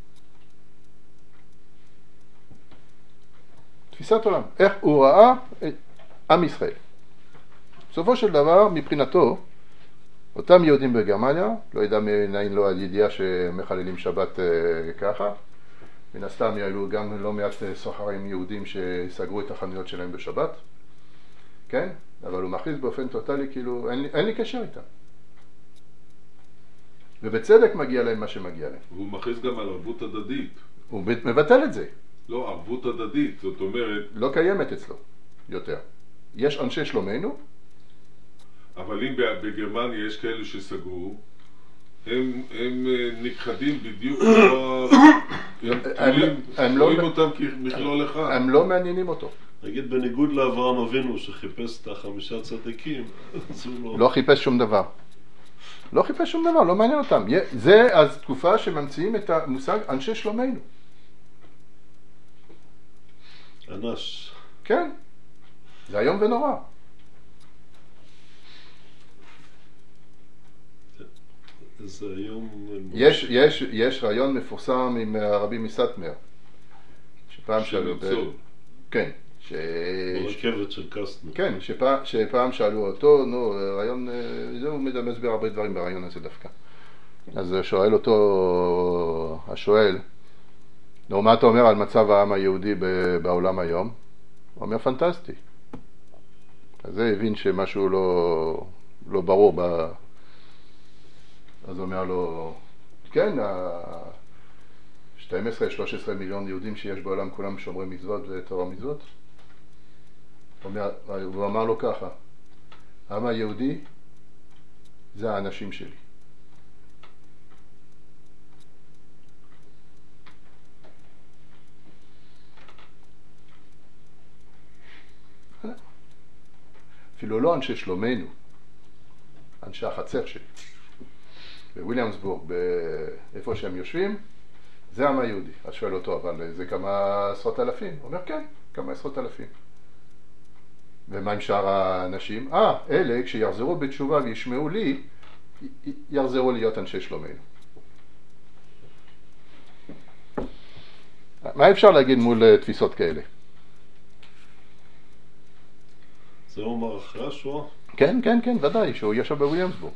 תפיסת עולם. איך הוא ראה את עם ישראל. בסופו של דבר, מבחינתו, אותם יהודים בגרמניה, לא ידע מנין לו הידיעה שמחללים שבת אה, ככה, מן הסתם היו גם לא מעט סוחרים יהודים שסגרו את החנויות שלהם בשבת, כן? אבל הוא מכריז באופן טוטלי, כאילו, אין לי, אין לי קשר איתם. ובצדק מגיע להם מה שמגיע להם. והוא מכריז גם על ערבות הדדית. הוא מבטל את זה. לא, ערבות הדדית, זאת אומרת... לא קיימת אצלו יותר. יש אנשי שלומנו. אבל אם בגרמניה יש כאלה שסגרו, הם, הם נכחדים בדיוק, הם רואים אותם כמכלול אחד. הם לא מעניינים אותו. נגיד בניגוד לאברהם אבינו שחיפש את החמישה צדיקים, לא... לא חיפש שום דבר. לא חיפש שום דבר, לא מעניין אותם. זה אז תקופה שממציאים את המושג אנשי שלומנו. אנש. כן. זה היום ונורא. זה היום... יש, יש, יש רעיון מפורסם עם הרבי מסטמר. שפעם שאלו... כן. ש... ברכבת של קסטנר. כן, שפע... שפעם שאלו אותו, נו, רעיון, זה הוא מדמס בהרבה דברים ברעיון הזה דווקא. אז שואל אותו, השואל, נו, מה אתה אומר על מצב העם היהודי בעולם היום? הוא אומר, פנטסטי. אז זה הבין שמשהו לא, לא ברור ב... אז הוא אומר לו, כן, ה-שתים עשרה שלוש עשרה מיליון יהודים שיש בעולם כולם שומרי מצוות ותורה מצוות? הוא, אומר, הוא אמר לו ככה, העם היהודי זה האנשים שלי. אפילו לא אנשי שלומנו, אנשי החצר שלי. בוויליאמסבורג, איפה שהם יושבים, זה העם היהודי. אז שואל אותו, אבל זה כמה עשרות אלפים? הוא אומר, כן, כמה עשרות אלפים. ומה עם שאר האנשים? אה, אלה, כשיחזרו בתשובה וישמעו לי, יחזרו להיות אנשי שלומנו. מה אפשר להגיד מול תפיסות כאלה? זה אומר אחרי השואה? כן, כן, כן, ודאי, שהוא ישב בוויליאמסבורג.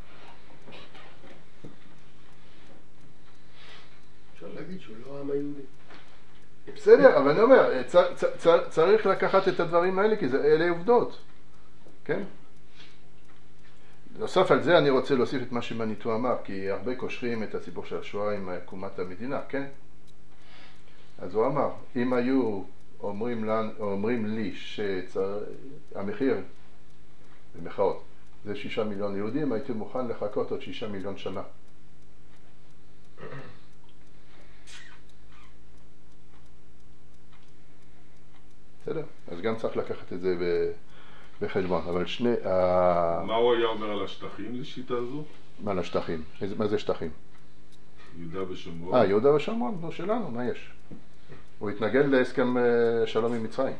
אפשר להגיד שהוא לא העם היהודי. בסדר, אבל אני אומר, צ, צ, צ, צריך לקחת את הדברים האלה, כי זה, אלה עובדות, כן? נוסף על זה אני רוצה להוסיף את מה שמניטו אמר, כי הרבה קושרים את הסיפור של השואה עם קומת המדינה, כן? אז הוא אמר, אם היו אומרים, לנו, אומרים לי שהמחיר, במחאות, זה שישה מיליון יהודים, הייתי מוכן לחכות עוד שישה מיליון שנה. בסדר? אז גם צריך לקחת את זה בחשבון, אבל שני... מה הוא היה אומר על השטחים לשיטה הזו? מה על השטחים? מה זה שטחים? יהודה ושומרון. אה, יהודה ושומרון, נו שלנו, מה יש? הוא התנגד להסכם שלום עם מצרים.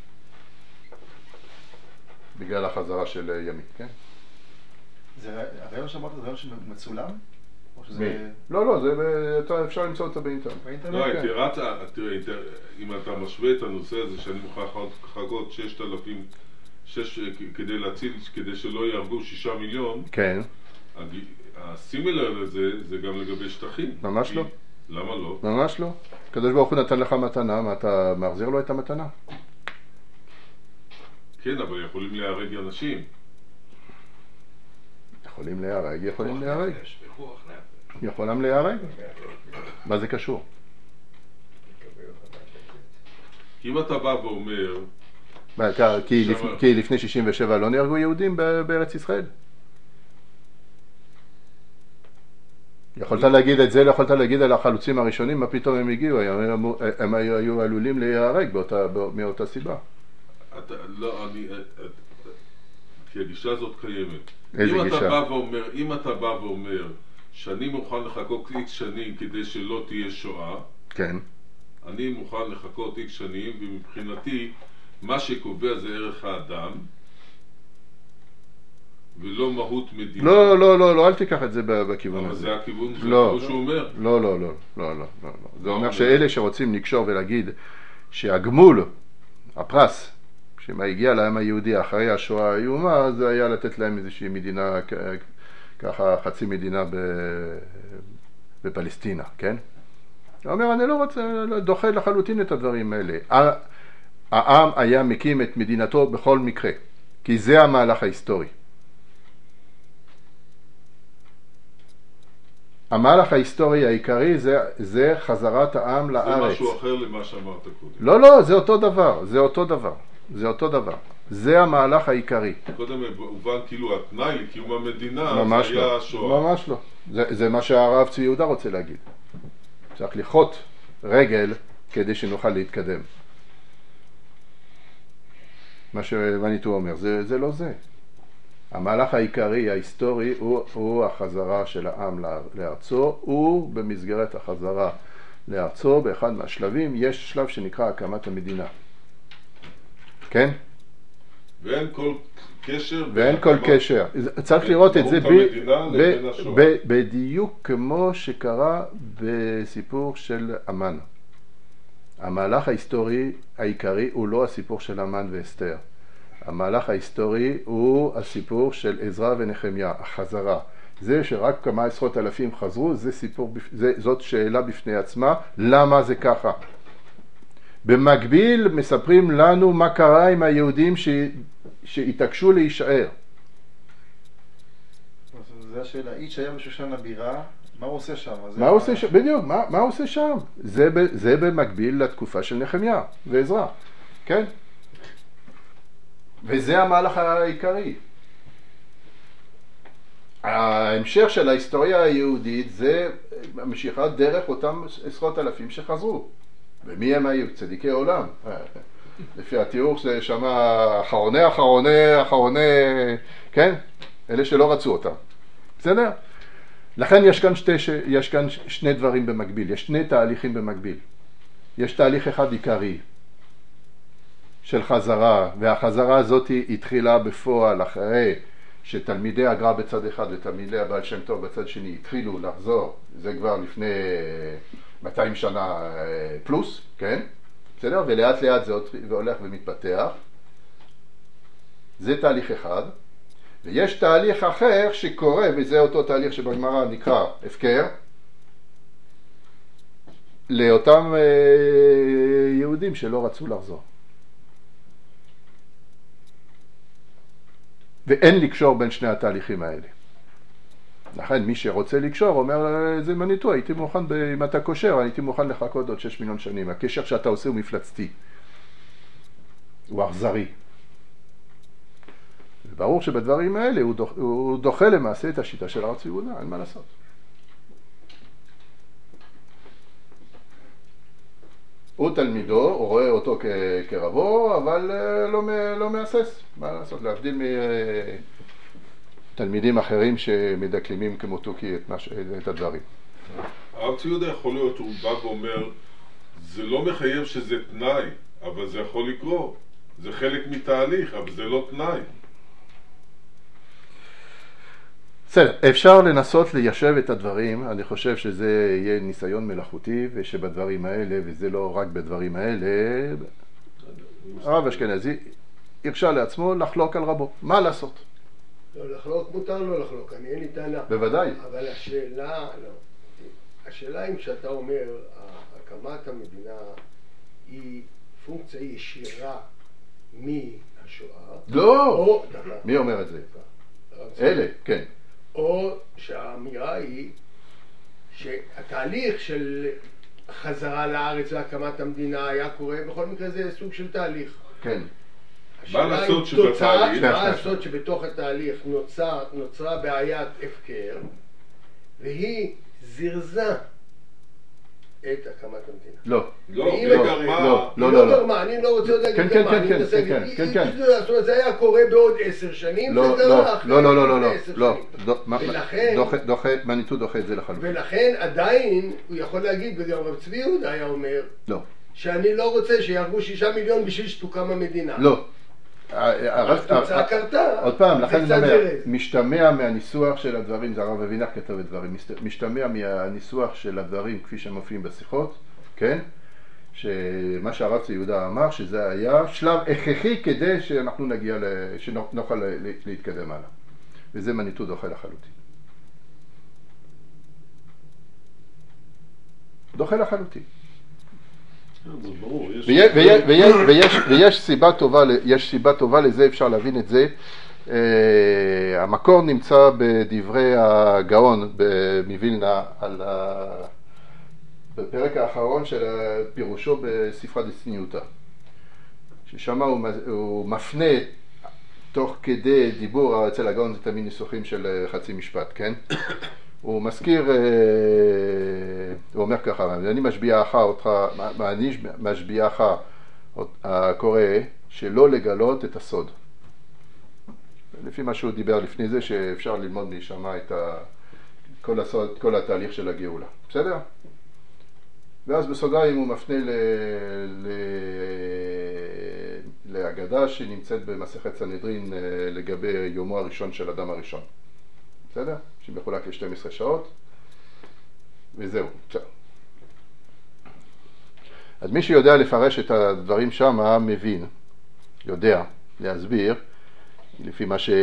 בגלל החזרה של ימית, כן? זה הרעיון שאמרת, זה רעיון שמצולם? מי? לא, לא, זה אפשר למצוא אותו באינטרנט. לא, תראה, אם אתה משווה את הנושא הזה שאני מוכרח לחכות ששת אלפים, כדי להציל, כדי שלא יהרגו שישה מיליון, כן. הסימילר לזה זה גם לגבי שטחים. ממש לא. למה לא? ממש לא. הקדוש ברוך הוא נתן לך מתנה, מה אתה מחזיר לו את המתנה? כן, אבל יכולים להיהרג אנשים. יכולים להיהרג, יכולים להיהרג. יכולים להיהרג? מה זה קשור? אם אתה בא ואומר... כי לפני שישים ושבע לא נהרגו יהודים בארץ ישראל? יכולת להגיד את זה, לא יכולת להגיד על החלוצים הראשונים, מה פתאום הם הגיעו, הם היו עלולים להיהרג מאותה סיבה. לא, אני... כי הגישה הזאת קיימת. איזה גישה? אם אתה בא ואומר שאני מוכן לחכות איקס שנים כדי שלא תהיה שואה, כן. אני מוכן לחכות איקס שנים, ומבחינתי מה שקובע זה ערך האדם, ולא מהות מדינה. לא, לא, לא, לא, אל תיקח את זה בכיוון הזה. אבל זה הכיוון, זה לא, כמו שהוא אומר. לא, לא, לא, לא, לא, לא. זה אומר שאלה שרוצים לקשור ולהגיד שהגמול, הפרס, שמה הגיע לעם היהודי אחרי השואה האיומה, זה היה לתת להם איזושהי מדינה, ככה חצי מדינה בפלסטינה, כן? הוא אומר, אני לא רוצה, דוחה לחלוטין את הדברים האלה. העם היה מקים את מדינתו בכל מקרה, כי זה המהלך ההיסטורי. המהלך ההיסטורי העיקרי זה, זה חזרת העם לארץ. זה משהו אחר למה שאמרת קודם. לא, לא, זה אותו דבר, זה אותו דבר, זה אותו דבר. זה המהלך העיקרי. קודם הובן כאילו התנאי לקיום המדינה, ממש זה לא, היה השואה. ממש לא. זה, זה מה שהרב צבי יהודה רוצה להגיד. צריך לחיות רגל כדי שנוכל להתקדם. מה שמניטו אומר, זה, זה לא זה. המהלך העיקרי, ההיסטורי, הוא, הוא החזרה של העם לארצו, הוא במסגרת החזרה לארצו, באחד מהשלבים, יש שלב שנקרא הקמת המדינה. כן? ואין כל קשר. ואין כל קשר. צריך לראות את זה בדיוק כמו שקרה בסיפור של אמן. המהלך ההיסטורי העיקרי הוא לא הסיפור של המן ואסתר. המהלך ההיסטורי הוא הסיפור של עזרא ונחמיה, החזרה. זה שרק כמה עשרות אלפים חזרו, זה סיפור, זה, זאת שאלה בפני עצמה, למה זה ככה? במקביל מספרים לנו מה קרה עם היהודים ש... שהתעקשו להישאר. זה השאלה, איש היה בשושן הבירה, מה הוא עושה שם? מה הוא עושה שם? בדיוק, מה, מה הוא עושה שם? זה, ב... זה במקביל לתקופה של נחמיה ועזרא, כן? וזה המהלך העיקרי. ההמשך של ההיסטוריה היהודית זה ממשיכה דרך אותם עשרות אלפים שחזרו. ומי הם היו? צדיקי עולם. לפי התיאור זה שמה אחרוני, אחרוני, אחרוני, כן? אלה שלא רצו אותם. בסדר? לכן יש כאן, שתי, יש כאן שני דברים במקביל, יש שני תהליכים במקביל. יש תהליך אחד עיקרי של חזרה, והחזרה הזאת התחילה בפועל אחרי שתלמידי הגר"א בצד אחד ותלמידי הבעל שם טוב בצד שני התחילו לחזור, זה כבר לפני מאתיים שנה פלוס, כן? בסדר? ולאט לאט זה הולך ומתפתח. זה תהליך אחד. ויש תהליך אחר שקורה, וזה אותו תהליך שבגמרא נקרא הפקר, לאותם יהודים שלא רצו לחזור. ואין לקשור בין שני התהליכים האלה. לכן מי שרוצה לקשור אומר, זה מניטו, הייתי מוכן, אם אתה קושר, הייתי מוכן לחכות עוד שש מיליון שנים. הקשר שאתה עושה הוא מפלצתי. הוא אכזרי. ברור שבדברים האלה הוא דוחה, הוא דוחה למעשה את השיטה של הרב צבי יהודה, אין מה לעשות. הוא תלמידו, הוא רואה אותו כרבו, אבל לא, לא מהסס. מה לעשות? להבדיל מתלמידים אחרים שמדקלימים כמותו את, את הדברים. הרב צבי יהודה יכול להיות, הוא בא ואומר, זה לא מחייב שזה תנאי, אבל זה יכול לקרות. זה חלק מתהליך, אבל זה לא תנאי. בסדר, אפשר לנסות ליישב את הדברים, אני חושב שזה יהיה ניסיון מלאכותי, ושבדברים האלה, וזה לא רק בדברים האלה, הרב אשכנזי הרשה לעצמו לחלוק על רבו, מה לעשות? לא, לחלוק מותר לא לחלוק, אני אין לי טענה. בוודאי. אבל השאלה, לא, השאלה אם שאתה אומר, הקמת המדינה היא פונקציה ישירה מהשואה, לא, או, מי אומר את זה? אלה, כן. או שהאמירה היא שהתהליך של חזרה לארץ להקמת המדינה היה קורה, בכל מקרה זה סוג של תהליך. כן. מה לעשות שבתהליך? מה לעשות שבתוך התהליך נוצר, נוצרה בעיית הפקר, והיא זרזה את הקמת המדינה. לא. לא, היא גרמה. לא, לא, לא, לא. אני לא רוצה להגיד כן, גרמה. כן, כן, כן, כן. זאת אומרת, זה היה קורה בעוד עשר שנים, לא, זה דרך. לא, לא, לא, לא, לא. ולכן, מניטו דוחה את זה לחלוטין. ולכן עדיין הוא יכול להגיד, וגם רב צבי יהודה היה אומר, לא. שאני לא רוצה שיהרגו שישה מיליון בשביל שתוקם המדינה. לא. התוצאה קרתה. עוד פעם, לכן אני אומר, משתמע מהניסוח של הדברים, זה הרב אבינח כתב את דברים, משתמע מהניסוח של הדברים כפי שמופיעים בשיחות, כן? שמה שהרב צבי יהודה אמר, שזה היה שלב הכרחי כדי שאנחנו נגיע, שנוכל להתקדם הלאה. וזה מניטו דוחה לחלוטין. דוחה לחלוטין. זה ברור, יש... ויש סיבה טובה, יש סיבה טובה לזה, אפשר להבין את זה. המקור נמצא בדברי הגאון מווילנה על בפרק האחרון של פירושו בספרה דצניותא, ששם הוא מפנה תוך כדי דיבור, אצל הגאון זה תמיד ניסוחים של חצי משפט, כן? הוא מזכיר, הוא אומר ככה, אני משביעך אותך, אני משביעך הקורא שלא לגלות את הסוד. לפי מה שהוא דיבר לפני זה, שאפשר ללמוד משמה את כל הסוד, כל התהליך של הגאולה. בסדר? ואז בסוגריים הוא מפנה ל... ל... להגדה שנמצאת במסכת סנהדרין לגבי יומו הראשון של אדם הראשון. בסדר? שמחולק ל-שתים עשרה שעות, וזהו. בסדר. אז מי שיודע לפרש את הדברים שם מבין, יודע להסביר, לפי מה ש...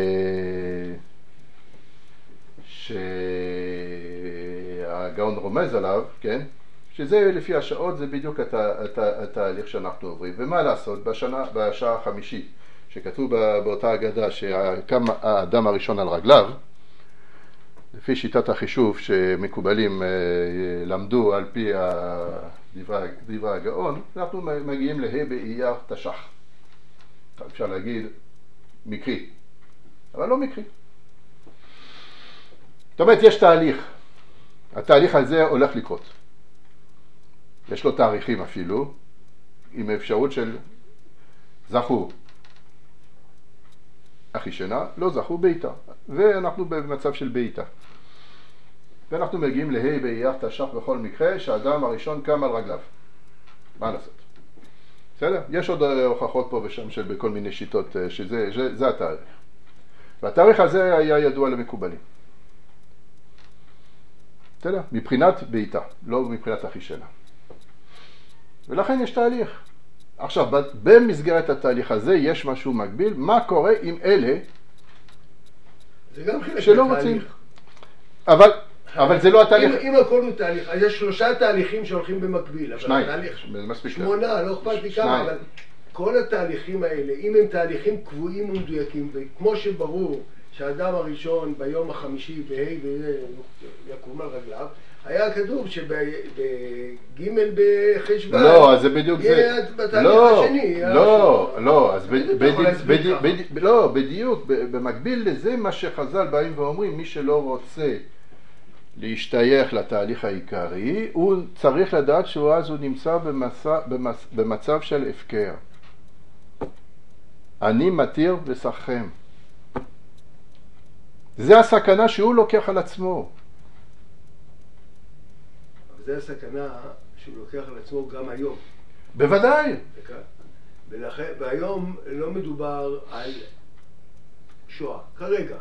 שהגאון רומז עליו, כן? שזה לפי השעות זה בדיוק הת... הת... התהליך שאנחנו עוברים. ומה לעשות? בשנה, בשעה החמישית, שכתוב באותה אגדה שקם האדם הראשון על רגליו, לפי שיטת החישוב שמקובלים למדו על פי דברי, דברי הגאון, אנחנו מגיעים לה' באייר תש"ח. אפשר להגיד מקרי, אבל לא מקרי. זאת אומרת, יש תהליך. התהליך הזה הולך לקרות. יש לו תאריכים אפילו, עם אפשרות של זכו אחי שנה, לא זכו בעיטה. ואנחנו במצב של בעיטה. ואנחנו מגיעים לה' באייר תש"ח בכל מקרה, שהאדם הראשון קם על רגליו. מה לעשות? בסדר? יש עוד הוכחות פה ושם של בכל מיני שיטות שזה זה, זה התאריך. והתאריך הזה היה ידוע למקובלים. בסדר? מבחינת בעיטה, לא מבחינת אחי שנה. ולכן יש תהליך. עכשיו, במסגרת התהליך הזה יש משהו מקביל, מה קורה עם אלה זה גם חלק שלא מהתהליך. רוצים. אבל, אבל זה לא התהליך. אם, אם הכל הוא תהליך, אז יש שלושה תהליכים שהולכים במקביל. אבל שניים, התהליך, זה מספיק. שמונה, לא אכפת לי כמה, אבל כל התהליכים האלה, אם הם תהליכים קבועים ומדויקים, וכמו שברור שהאדם הראשון ביום החמישי בה' ויקום על רגליו, היה כתוב שבג' בחשבון לא, אז זה בדיוק זה. יהיה בתהליך לא, השני. לא, לא, אז אתה יכול להסביר בדיוק, ככה. בדיוק, לא, בדיוק, במקביל לזה מה שחז"ל באים ואומרים, מי שלא רוצה להשתייך לתהליך העיקרי, הוא צריך לדעת שהוא אז הוא נמצא במצב, במצב של הפקר. אני מתיר ושכם. זה הסכנה שהוא לוקח על עצמו. זה הסכנה שהוא לוקח על עצמו גם היום. בוודאי. ולכן, והיום לא מדובר על שואה, כרגע.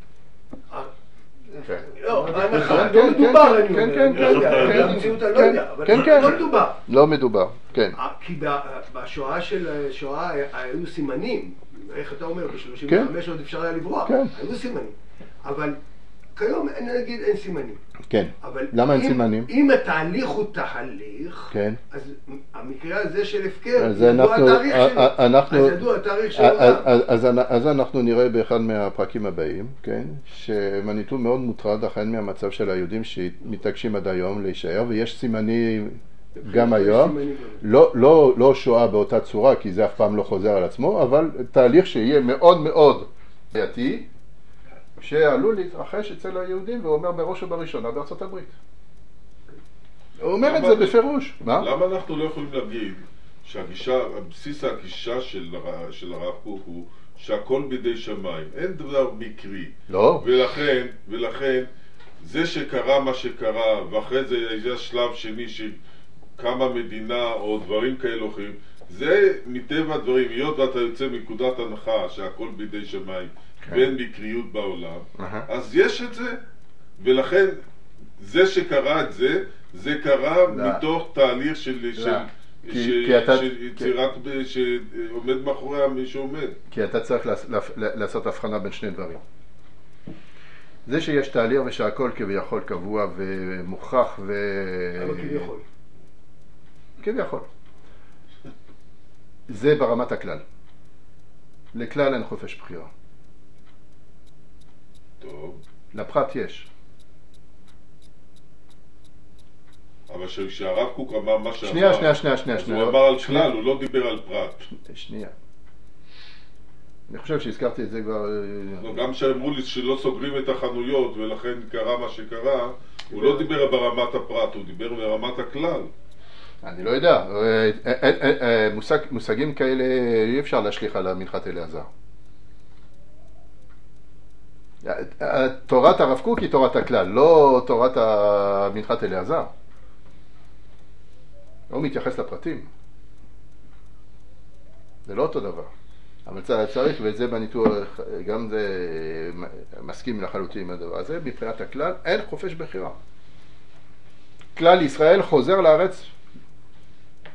לא, ההנחה, לא מדובר, אני אומר, אני לא יודע, במציאות אני לא יודע, אבל לא מדובר. לא מדובר, כן. כי בשואה של שואה היו סימנים, איך אתה אומר, ב-שלושים וחמש עוד אפשר היה לברוח, היו סימנים, אבל כיום נגיד אין סימנים. כן, למה אין סימנים? אם התהליך הוא תהליך, אז המקרה הזה של הפקר, ידוע התאריך שלו, אז ידוע התאריך שלו. אז אנחנו נראה באחד מהפרקים הבאים, שמניטו מאוד מוטרד אכן מהמצב של היהודים שמתעקשים עד היום להישאר, ויש סימנים גם היום, לא שואה באותה צורה, כי זה אף פעם לא חוזר על עצמו, אבל תהליך שיהיה מאוד מאוד בעייתי, שעלול להתרחש אצל היהודים, והוא אומר בראש ובראשונה בארצות הברית. הוא אומר את זה בפירוש. מה? למה אנחנו לא יכולים להגיד שהגישה, בסיס הגישה של הרב קוק הוא שהכל בידי שמיים, אין דבר מקרי. לא. ולכן, ולכן, זה שקרה מה שקרה, ואחרי זה יש שלב שני שקמה מדינה או דברים כאלו אחרים, זה מטבע הדברים, היות ואתה יוצא מנקודת הנחה שהכל בידי שמיים, ואין מקריות בעולם, אז יש את זה, ולכן זה שקרה את זה, זה קרה מתוך תהליך של יצירת שעומד מאחורי מי שעומד. כי אתה צריך לעשות הבחנה בין שני דברים. זה שיש תהליך ושהכל כביכול קבוע ומוכח ו... אבל כביכול. כביכול. זה ברמת הכלל. לכלל אין חופש בחירה. טוב. לפרט יש. אבל כשהרב קוק אמר מה שאמר, שנייה, שנייה, שנייה, שנייה. הוא אמר על כלל, הוא לא דיבר על פרט. שנייה. אני חושב שהזכרתי את זה כבר... לא, גם שאמרו לי שלא סוגרים את החנויות ולכן קרה מה שקרה, הוא לא דיבר ברמת הפרט, הוא דיבר ברמת הכלל. אני לא יודע. מושגים כאלה אי אפשר להשליך על מנחת אלעזר. תורת הרב קוק היא תורת הכלל, לא תורת מנחת אלעזר. הוא מתייחס לפרטים. זה לא אותו דבר. אבל צריך, וזה בניתוח, גם זה מסכים לחלוטין עם הדבר הזה, מבחינת הכלל, אין חופש בחירה. כלל ישראל חוזר לארץ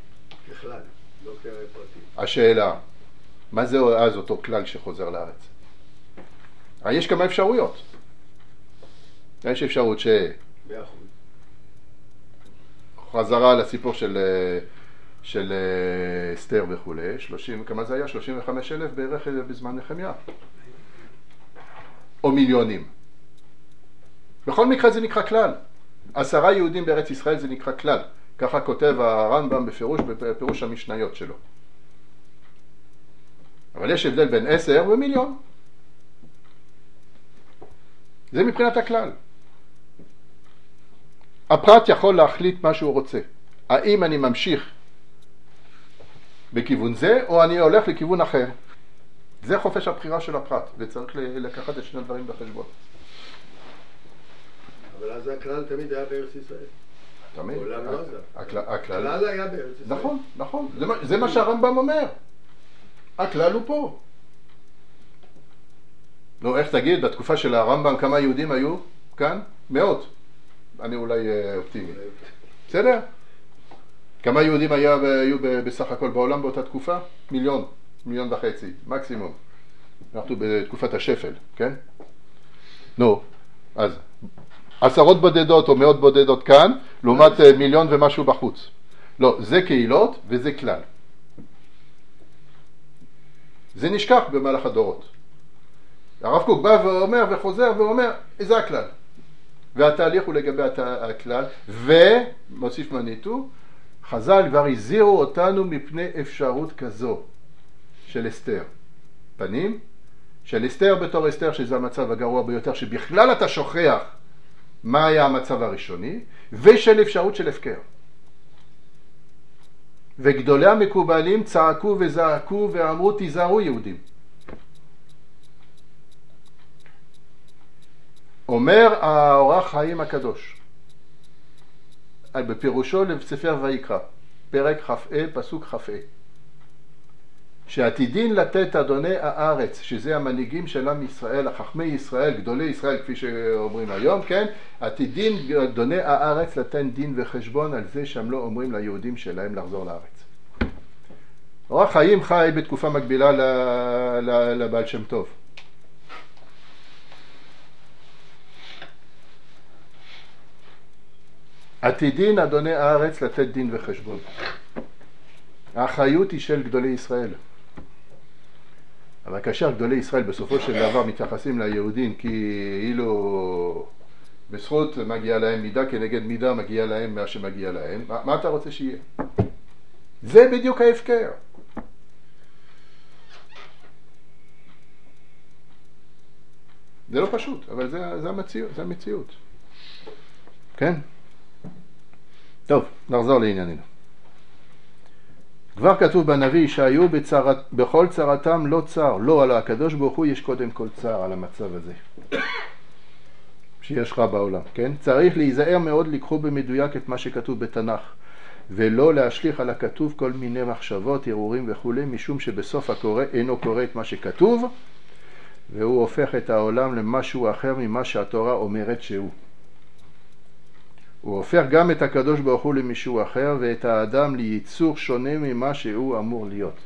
ככלל, לא כפרטים. השאלה, מה זה אז אותו כלל שחוזר לארץ? הרי יש כמה אפשרויות. יש אפשרות ש... באחוז. חזרה לסיפור של, של אסתר וכולי, שלושים, כמה זה היה? שלושים וחמישה אלף בערך בזמן נחמיה. או מיליונים. בכל מקרה זה נקרא כלל. עשרה יהודים בארץ ישראל זה נקרא כלל. ככה כותב הרמב"ם בפירוש, בפירוש המשניות שלו. אבל יש הבדל בין עשר ומיליון. זה מבחינת הכלל. הפרט יכול להחליט מה שהוא רוצה. האם אני ממשיך בכיוון זה, או אני הולך לכיוון אחר. זה חופש הבחירה של הפרט, וצריך לקחת את שני הדברים בחשבון. אבל אז הכלל תמיד היה בארץ ישראל. תמיד. בעולם לא זה. הכלל היה בארץ ישראל. נכון, נכון. זה מה, זה מה שהרמב"ם אומר. הכלל הוא פה. נו, איך תגיד, בתקופה של הרמב"ם כמה יהודים היו כאן? מאות. אני אולי אופטימי. בסדר? כמה יהודים היה, היו בסך הכל בעולם באותה תקופה? מיליון, מיליון וחצי, מקסימום. אנחנו בתקופת השפל, כן? נו, אז עשרות בודדות או מאות בודדות כאן, לעומת מיליון ומשהו בחוץ. לא, זה קהילות וזה כלל. זה נשכח במהלך הדורות. הרב קוק בא ואומר וחוזר ואומר, זה הכלל. והתהליך הוא לגבי הכלל, ומוסיף מניטו, חז"ל כבר הזהירו אותנו מפני אפשרות כזו של אסתר. פנים של אסתר בתור אסתר, שזה המצב הגרוע ביותר, שבכלל אתה שוכח מה היה המצב הראשוני, ושל אפשרות של הפקר. וגדולי המקובלים צעקו וזעקו ואמרו תיזהרו יהודים. אומר האורח חיים הקדוש בפירושו לספר ויקרא, פרק כ"ה פסוק כ"ה, שעתידין לתת אדוני הארץ, שזה המנהיגים של עם ישראל, החכמי ישראל, גדולי ישראל כפי שאומרים היום, כן? עתידין אדוני הארץ לתן דין וחשבון על זה שהם לא אומרים ליהודים שלהם לחזור לארץ. אורח חיים חי בתקופה מקבילה לבעל שם טוב. עתידין אדוני הארץ לתת דין וחשבון. האחריות היא של גדולי ישראל. אבל כאשר גדולי ישראל בסופו של דבר מתייחסים ליהודים כאילו בזכות מגיע להם מידה כנגד מידה, מגיע להם מה שמגיע להם, מה, מה אתה רוצה שיהיה? זה בדיוק ההפקר. זה לא פשוט, אבל זה, זה המציאות, זה המציאות. כן? טוב, נחזור לענייננו. כבר כתוב בנביא שהיו בצרת, בכל צרתם לא צר, לא, על הקדוש ברוך הוא יש קודם כל צר על המצב הזה שיש רע בעולם, כן? צריך להיזהר מאוד לקחו במדויק את מה שכתוב בתנ"ך, ולא להשליך על הכתוב כל מיני מחשבות, ערעורים וכו', משום שבסוף הקורא אינו קורא את מה שכתוב, והוא הופך את העולם למשהו אחר ממה שהתורה אומרת שהוא. הוא הופך גם את הקדוש ברוך הוא למישהו אחר, ואת האדם ליצור שונה ממה שהוא אמור להיות.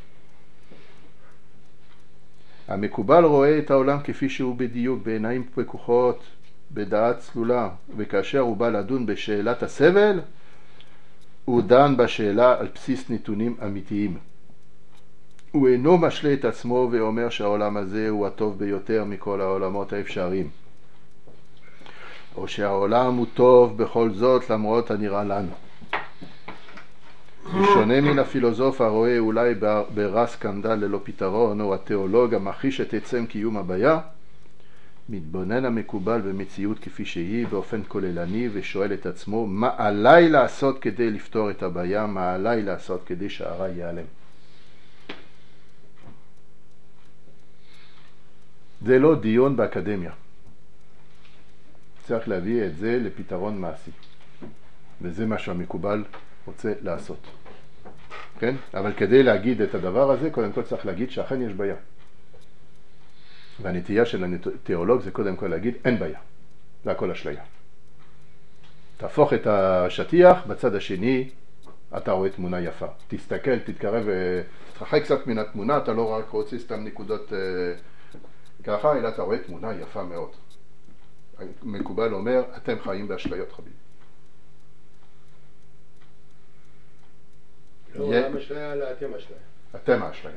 המקובל רואה את העולם כפי שהוא בדיוק, בעיניים פקוחות, בדעת צלולה, וכאשר הוא בא לדון בשאלת הסבל, הוא דן בשאלה על בסיס נתונים אמיתיים. הוא אינו משלה את עצמו ואומר שהעולם הזה הוא הטוב ביותר מכל העולמות האפשריים, או שהעולם הוא טוב בכל זאת למרות הנראה לנו. בשונה מן הפילוסוף הרואה אולי ברס קנדל ללא פתרון, או התיאולוג המחיש את עצם קיום הבעיה, מתבונן המקובל במציאות כפי שהיא באופן כוללני ושואל את עצמו מה עליי לעשות כדי לפתור את הבעיה, מה עליי לעשות כדי שהרע ייעלם. זה לא דיון באקדמיה. צריך להביא את זה לפתרון מעשי. וזה מה שהמקובל רוצה לעשות. כן? אבל כדי להגיד את הדבר הזה, קודם כל צריך להגיד שאכן יש בעיה. והנטייה של התיאולוג זה קודם כל להגיד אין בעיה. זה הכל אשליה. תהפוך את השטיח בצד השני, אתה רואה תמונה יפה. תסתכל, תתקרב, תתרחק קצת מן התמונה, אתה לא רק רוצה סתם נקודות ככה, אלא אתה רואה תמונה יפה מאוד. מקובל אומר, אתם חיים באשליות חביב. לא עולם אשליה, אלא אתם אשליה. אתם האשליה.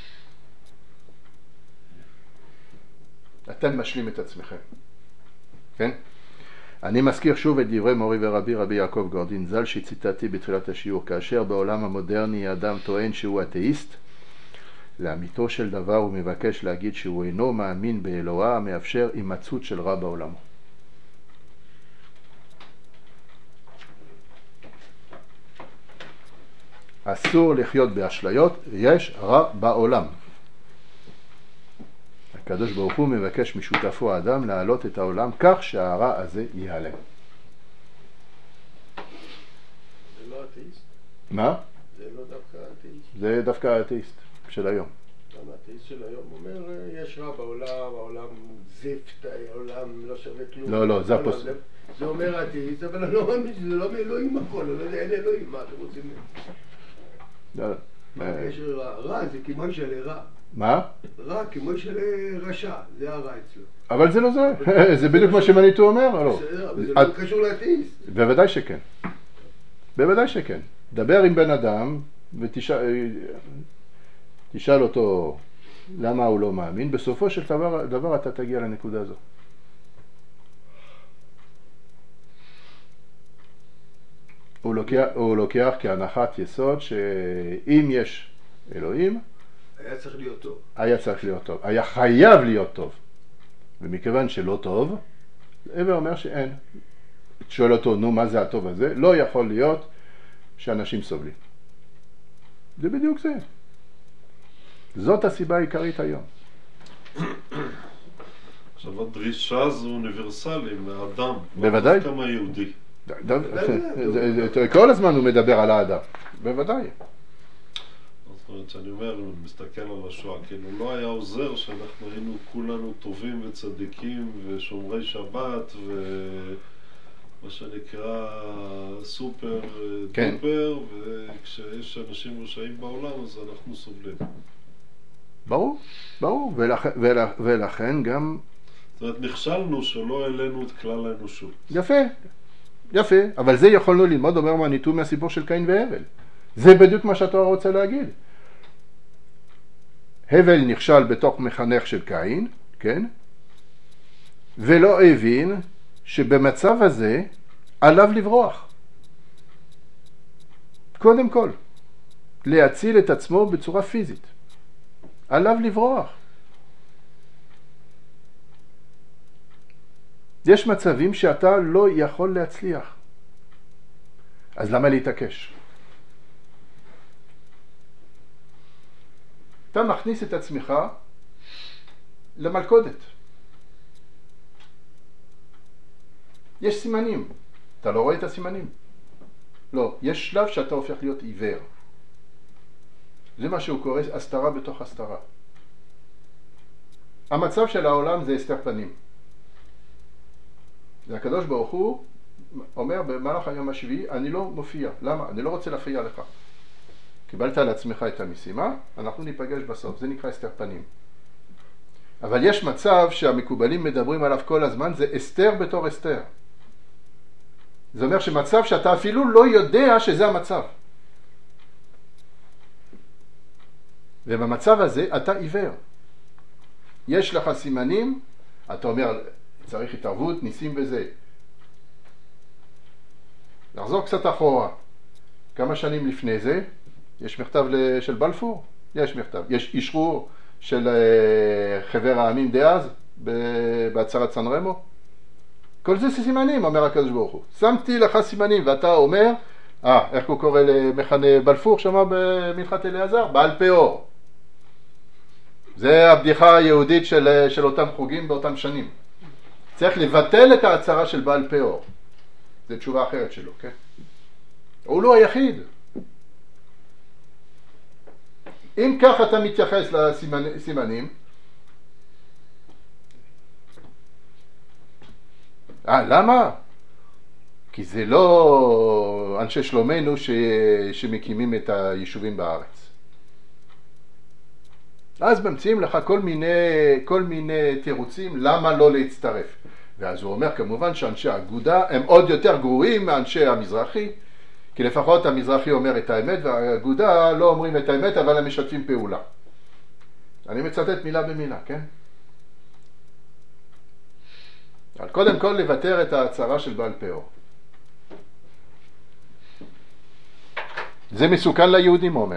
אתם משלים את עצמכם. כן? אני מזכיר שוב את דברי מורי ורבי רבי יעקב גורדין ז"ל שציטטתי בתחילת השיעור. כאשר בעולם המודרני האדם טוען שהוא אתאיסט, לאמיתו של דבר הוא מבקש להגיד שהוא אינו מאמין באלוהה המאפשר הימצאות של רע בעולמו. אסור לחיות באשליות, יש רע בעולם. הקדוש ברוך הוא מבקש משותפו האדם להעלות את העולם כך שהרע הזה ייעלם. זה לא אתאיסט? מה? זה לא דווקא אתאיסט? זה דווקא האתאיסט של היום. גם האתאיסט של היום אומר, יש רע בעולם, העולם זפת, העולם לא שווה כלום. לא, לא, זה הפוס... זה אומר האתאיסט, אבל אני לא מאמין שזה לא מאלוהים הכל, אני לא יודע, אין אלוהים, מה אתם רוצים? לא, לא. מה הקשר רע? רע זה כמו של רע. מה? רע כמו של רשע, זה הרע אצלו. אבל זה לא זה, זה בדיוק מה שמניטו אומר, או לא? בסדר, אבל זה לא קשור לאתאיסט. בוודאי שכן. בוודאי שכן. דבר עם בן אדם ותשאל אותו למה הוא לא מאמין, בסופו של דבר, דבר אתה תגיע לנקודה הזו. הוא לוקח, הוא לוקח כהנחת יסוד שאם יש אלוהים, היה צריך להיות טוב. היה צריך להיות טוב. היה חייב להיות טוב. ומכיוון שלא טוב, הווה אומר שאין. שואל אותו, נו, מה זה הטוב הזה? לא יכול להיות שאנשים סובלים. זה בדיוק זה. זאת הסיבה העיקרית היום. עכשיו, הדרישה הזו אוניברסלית מהאדם. בוודאי. כמה יהודי. כל הזמן הוא מדבר על האדם. בוודאי. זאת אומרת, שאני אומר, אני מסתכל על השואה, כאילו לא היה עוזר שאנחנו היינו כולנו טובים וצדיקים ושומרי שבת ומה שנקרא סופר כן. דופר, וכשיש אנשים רשעים בעולם אז אנחנו סובלים. ברור, ברור, ולכ, ולכ, ולכן גם... זאת אומרת, נכשלנו שלא העלינו את כלל האנושות. יפה, יפה, אבל זה יכולנו ללמוד, אומר מניטו מהסיפור של קין והבל. זה בדיוק מה שאתה רוצה להגיד. הבל נכשל בתוך מחנך של קין, כן? ולא הבין שבמצב הזה עליו לברוח. קודם כל, להציל את עצמו בצורה פיזית. עליו לברוח. יש מצבים שאתה לא יכול להצליח. אז למה להתעקש? אתה מכניס את עצמך למלכודת. יש סימנים. אתה לא רואה את הסימנים? לא. יש שלב שאתה הופך להיות עיוור. זה מה שהוא קורא הסתרה בתוך הסתרה. המצב של העולם זה הסתר פנים. זה הקדוש ברוך הוא אומר במהלך היום השביעי, אני לא מופיע. למה? אני לא רוצה להפריע לך. קיבלת על עצמך את המשימה, אנחנו ניפגש בסוף. זה נקרא הסתר פנים. אבל יש מצב שהמקובלים מדברים עליו כל הזמן, זה הסתר בתור הסתר. זה אומר שמצב שאתה אפילו לא יודע שזה המצב. ובמצב הזה אתה עיוור. יש לך סימנים, אתה אומר, צריך התערבות, ניסים בזה. לחזור קצת אחורה. כמה שנים לפני זה, יש מכתב של בלפור? יש מכתב. יש אישרור של חבר העמים דאז, בהצהרת סן רמו. כל זה סימנים, אומר הקדוש ברוך הוא. שמתי לך סימנים, ואתה אומר, אה, איך הוא קורא למחנה בלפור שמה במלכת אליעזר? בעל פאור. זה הבדיחה היהודית של, של אותם חוגים באותם שנים. צריך לבטל את ההצהרה של בעל פאור. זו תשובה אחרת שלו, כן? הוא לא היחיד. אם כך אתה מתייחס לסימנים, אה, למה? כי זה לא אנשי שלומנו ש... שמקימים את היישובים בארץ. אז ממציאים לך כל מיני, כל מיני תירוצים למה לא להצטרף. ואז הוא אומר כמובן שאנשי האגודה הם עוד יותר גרועים מאנשי המזרחי, כי לפחות המזרחי אומר את האמת והאגודה לא אומרים את האמת אבל הם משתפים פעולה. אני מצטט מילה במילה, כן? אבל קודם כל לוותר את ההצהרה של בעל פאור. זה מסוכן ליהודים, אומר.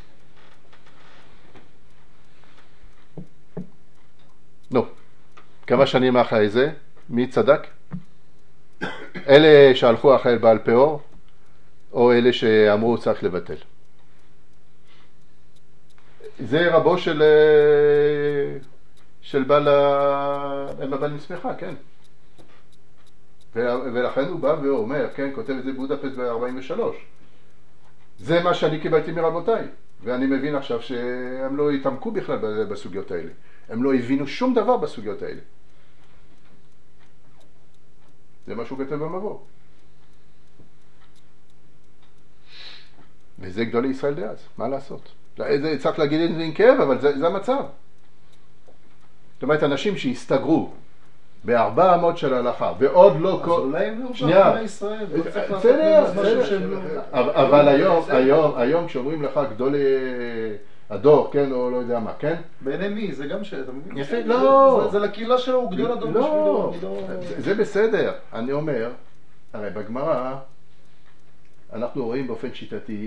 נו, כמה שנים אחרי זה, מי צדק? אלה שהלכו אחרי בעל פאור, או אלה שאמרו צריך לבטל? זה רבו של של בעל הבעל מסמכה, כן. ולכן הוא בא ואומר, כן, כותב את זה בודפשט ב-ארבעים ושלוש. זה מה שאני קיבלתי מרבותיי, ואני מבין עכשיו שהם לא התעמקו בכלל בסוגיות האלה. הם לא הבינו שום דבר בסוגיות האלה. זה מה שהוא כתב במבוא. וזה גדולי ישראל דאז, מה לעשות? צריך להגיד את זה עם כאב, אבל זה, זה המצב. זאת אומרת, אנשים שהסתגרו בארבע אמות של הלכה, ועוד לא... אז אולי הם לא שנייה. בעם ישראל, לא צריך לעשות בסדר, משהו בסדר. שהם לא... אבל היום, היום, היום כשאומרים לך גדולי הדור, כן, או לא יודע מה, כן? בעיני מי? זה גם ש... אתה מבין? יפה, לא. זה- זה לקהילה שלו, הוא גדול הדור לא, בשבילו. אני לא- זה- זה בסדר. אני אומר, הרי בגמרא, אנחנו רואים באופן שיטתי,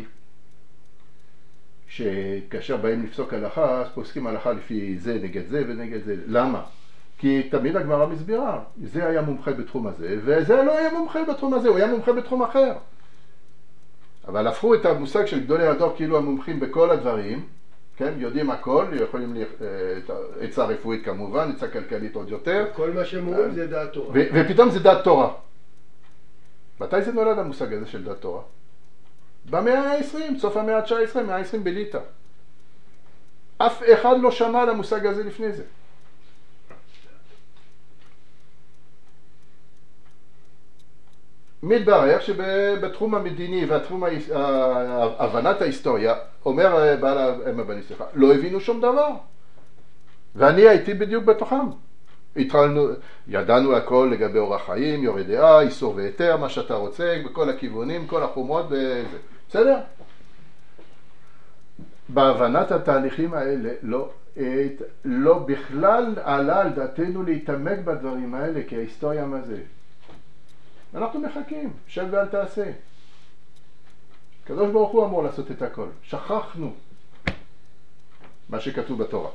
שכאשר באים לפסוק הלכה, אז פוסקים הלכה לפי זה נגד זה ונגד זה. למה? כי תמיד הגמרא מסבירה, זה היה מומחה בתחום הזה, וזה לא היה מומחה בתחום הזה, הוא היה מומחה בתחום אחר. אבל הפכו את המושג של גדולי הדור כאילו המומחים בכל הדברים, כן, יודעים הכל, יכולים ל... עצה רפואית כמובן, עצה כלכלית עוד יותר. כל מה שהם אומרים זה דעת תורה. ו- ופתאום זה דעת תורה. מתי זה נולד המושג הזה של דעת תורה? במאה ה-עשרים, סוף המאה ה-תשע עשרה, מאה ה-עשרים בליטא. אף אחד לא שמע על המושג הזה לפני זה. מתברר שבתחום המדיני והתחום הבנת ההיסטוריה, אומר בעל הבן סליחה, לא הבינו שום דבר. ואני הייתי בדיוק בתוכם. התחלנו, ידענו הכל לגבי אורח חיים, יורה דעה, איסור והיתר, מה שאתה רוצה, בכל הכיוונים, כל החומות וזה. בסדר? בהבנת התהליכים האלה לא, לא בכלל עלה על דעתנו להתעמק בדברים האלה, כי ההיסטוריה מה זה? אנחנו מחכים, שב ואל תעשה. הקדוש ברוך הוא אמור לעשות את הכל. שכחנו מה שכתוב בתורה.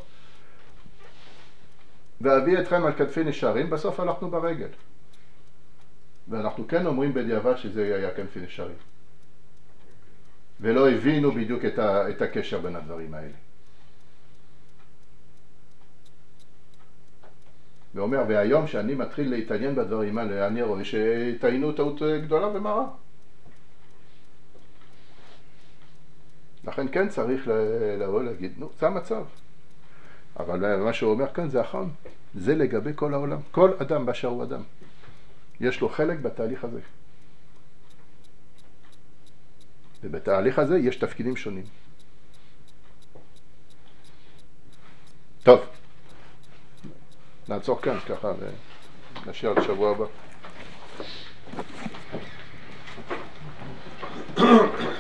ואביא אתכם על כתפי נשרים, בסוף הלכנו ברגל. ואנחנו כן אומרים בדיעבד שזה היה כנפי נשרים. ולא הבינו בדיוק את, ה, את הקשר בין הדברים האלה. ואומר, והיום שאני מתחיל להתעניין בדברים האלה, אני רואה שטעינו טעות גדולה ומרה. לכן כן צריך לבוא להגיד, נו, זה המצב. אבל מה שהוא אומר כאן זה אחרון. זה לגבי כל העולם. כל אדם באשר הוא אדם. יש לו חלק בתהליך הזה. ובתהליך הזה יש תפקידים שונים. טוב. נעצור כאן ככה ונשאר לשבוע הבא.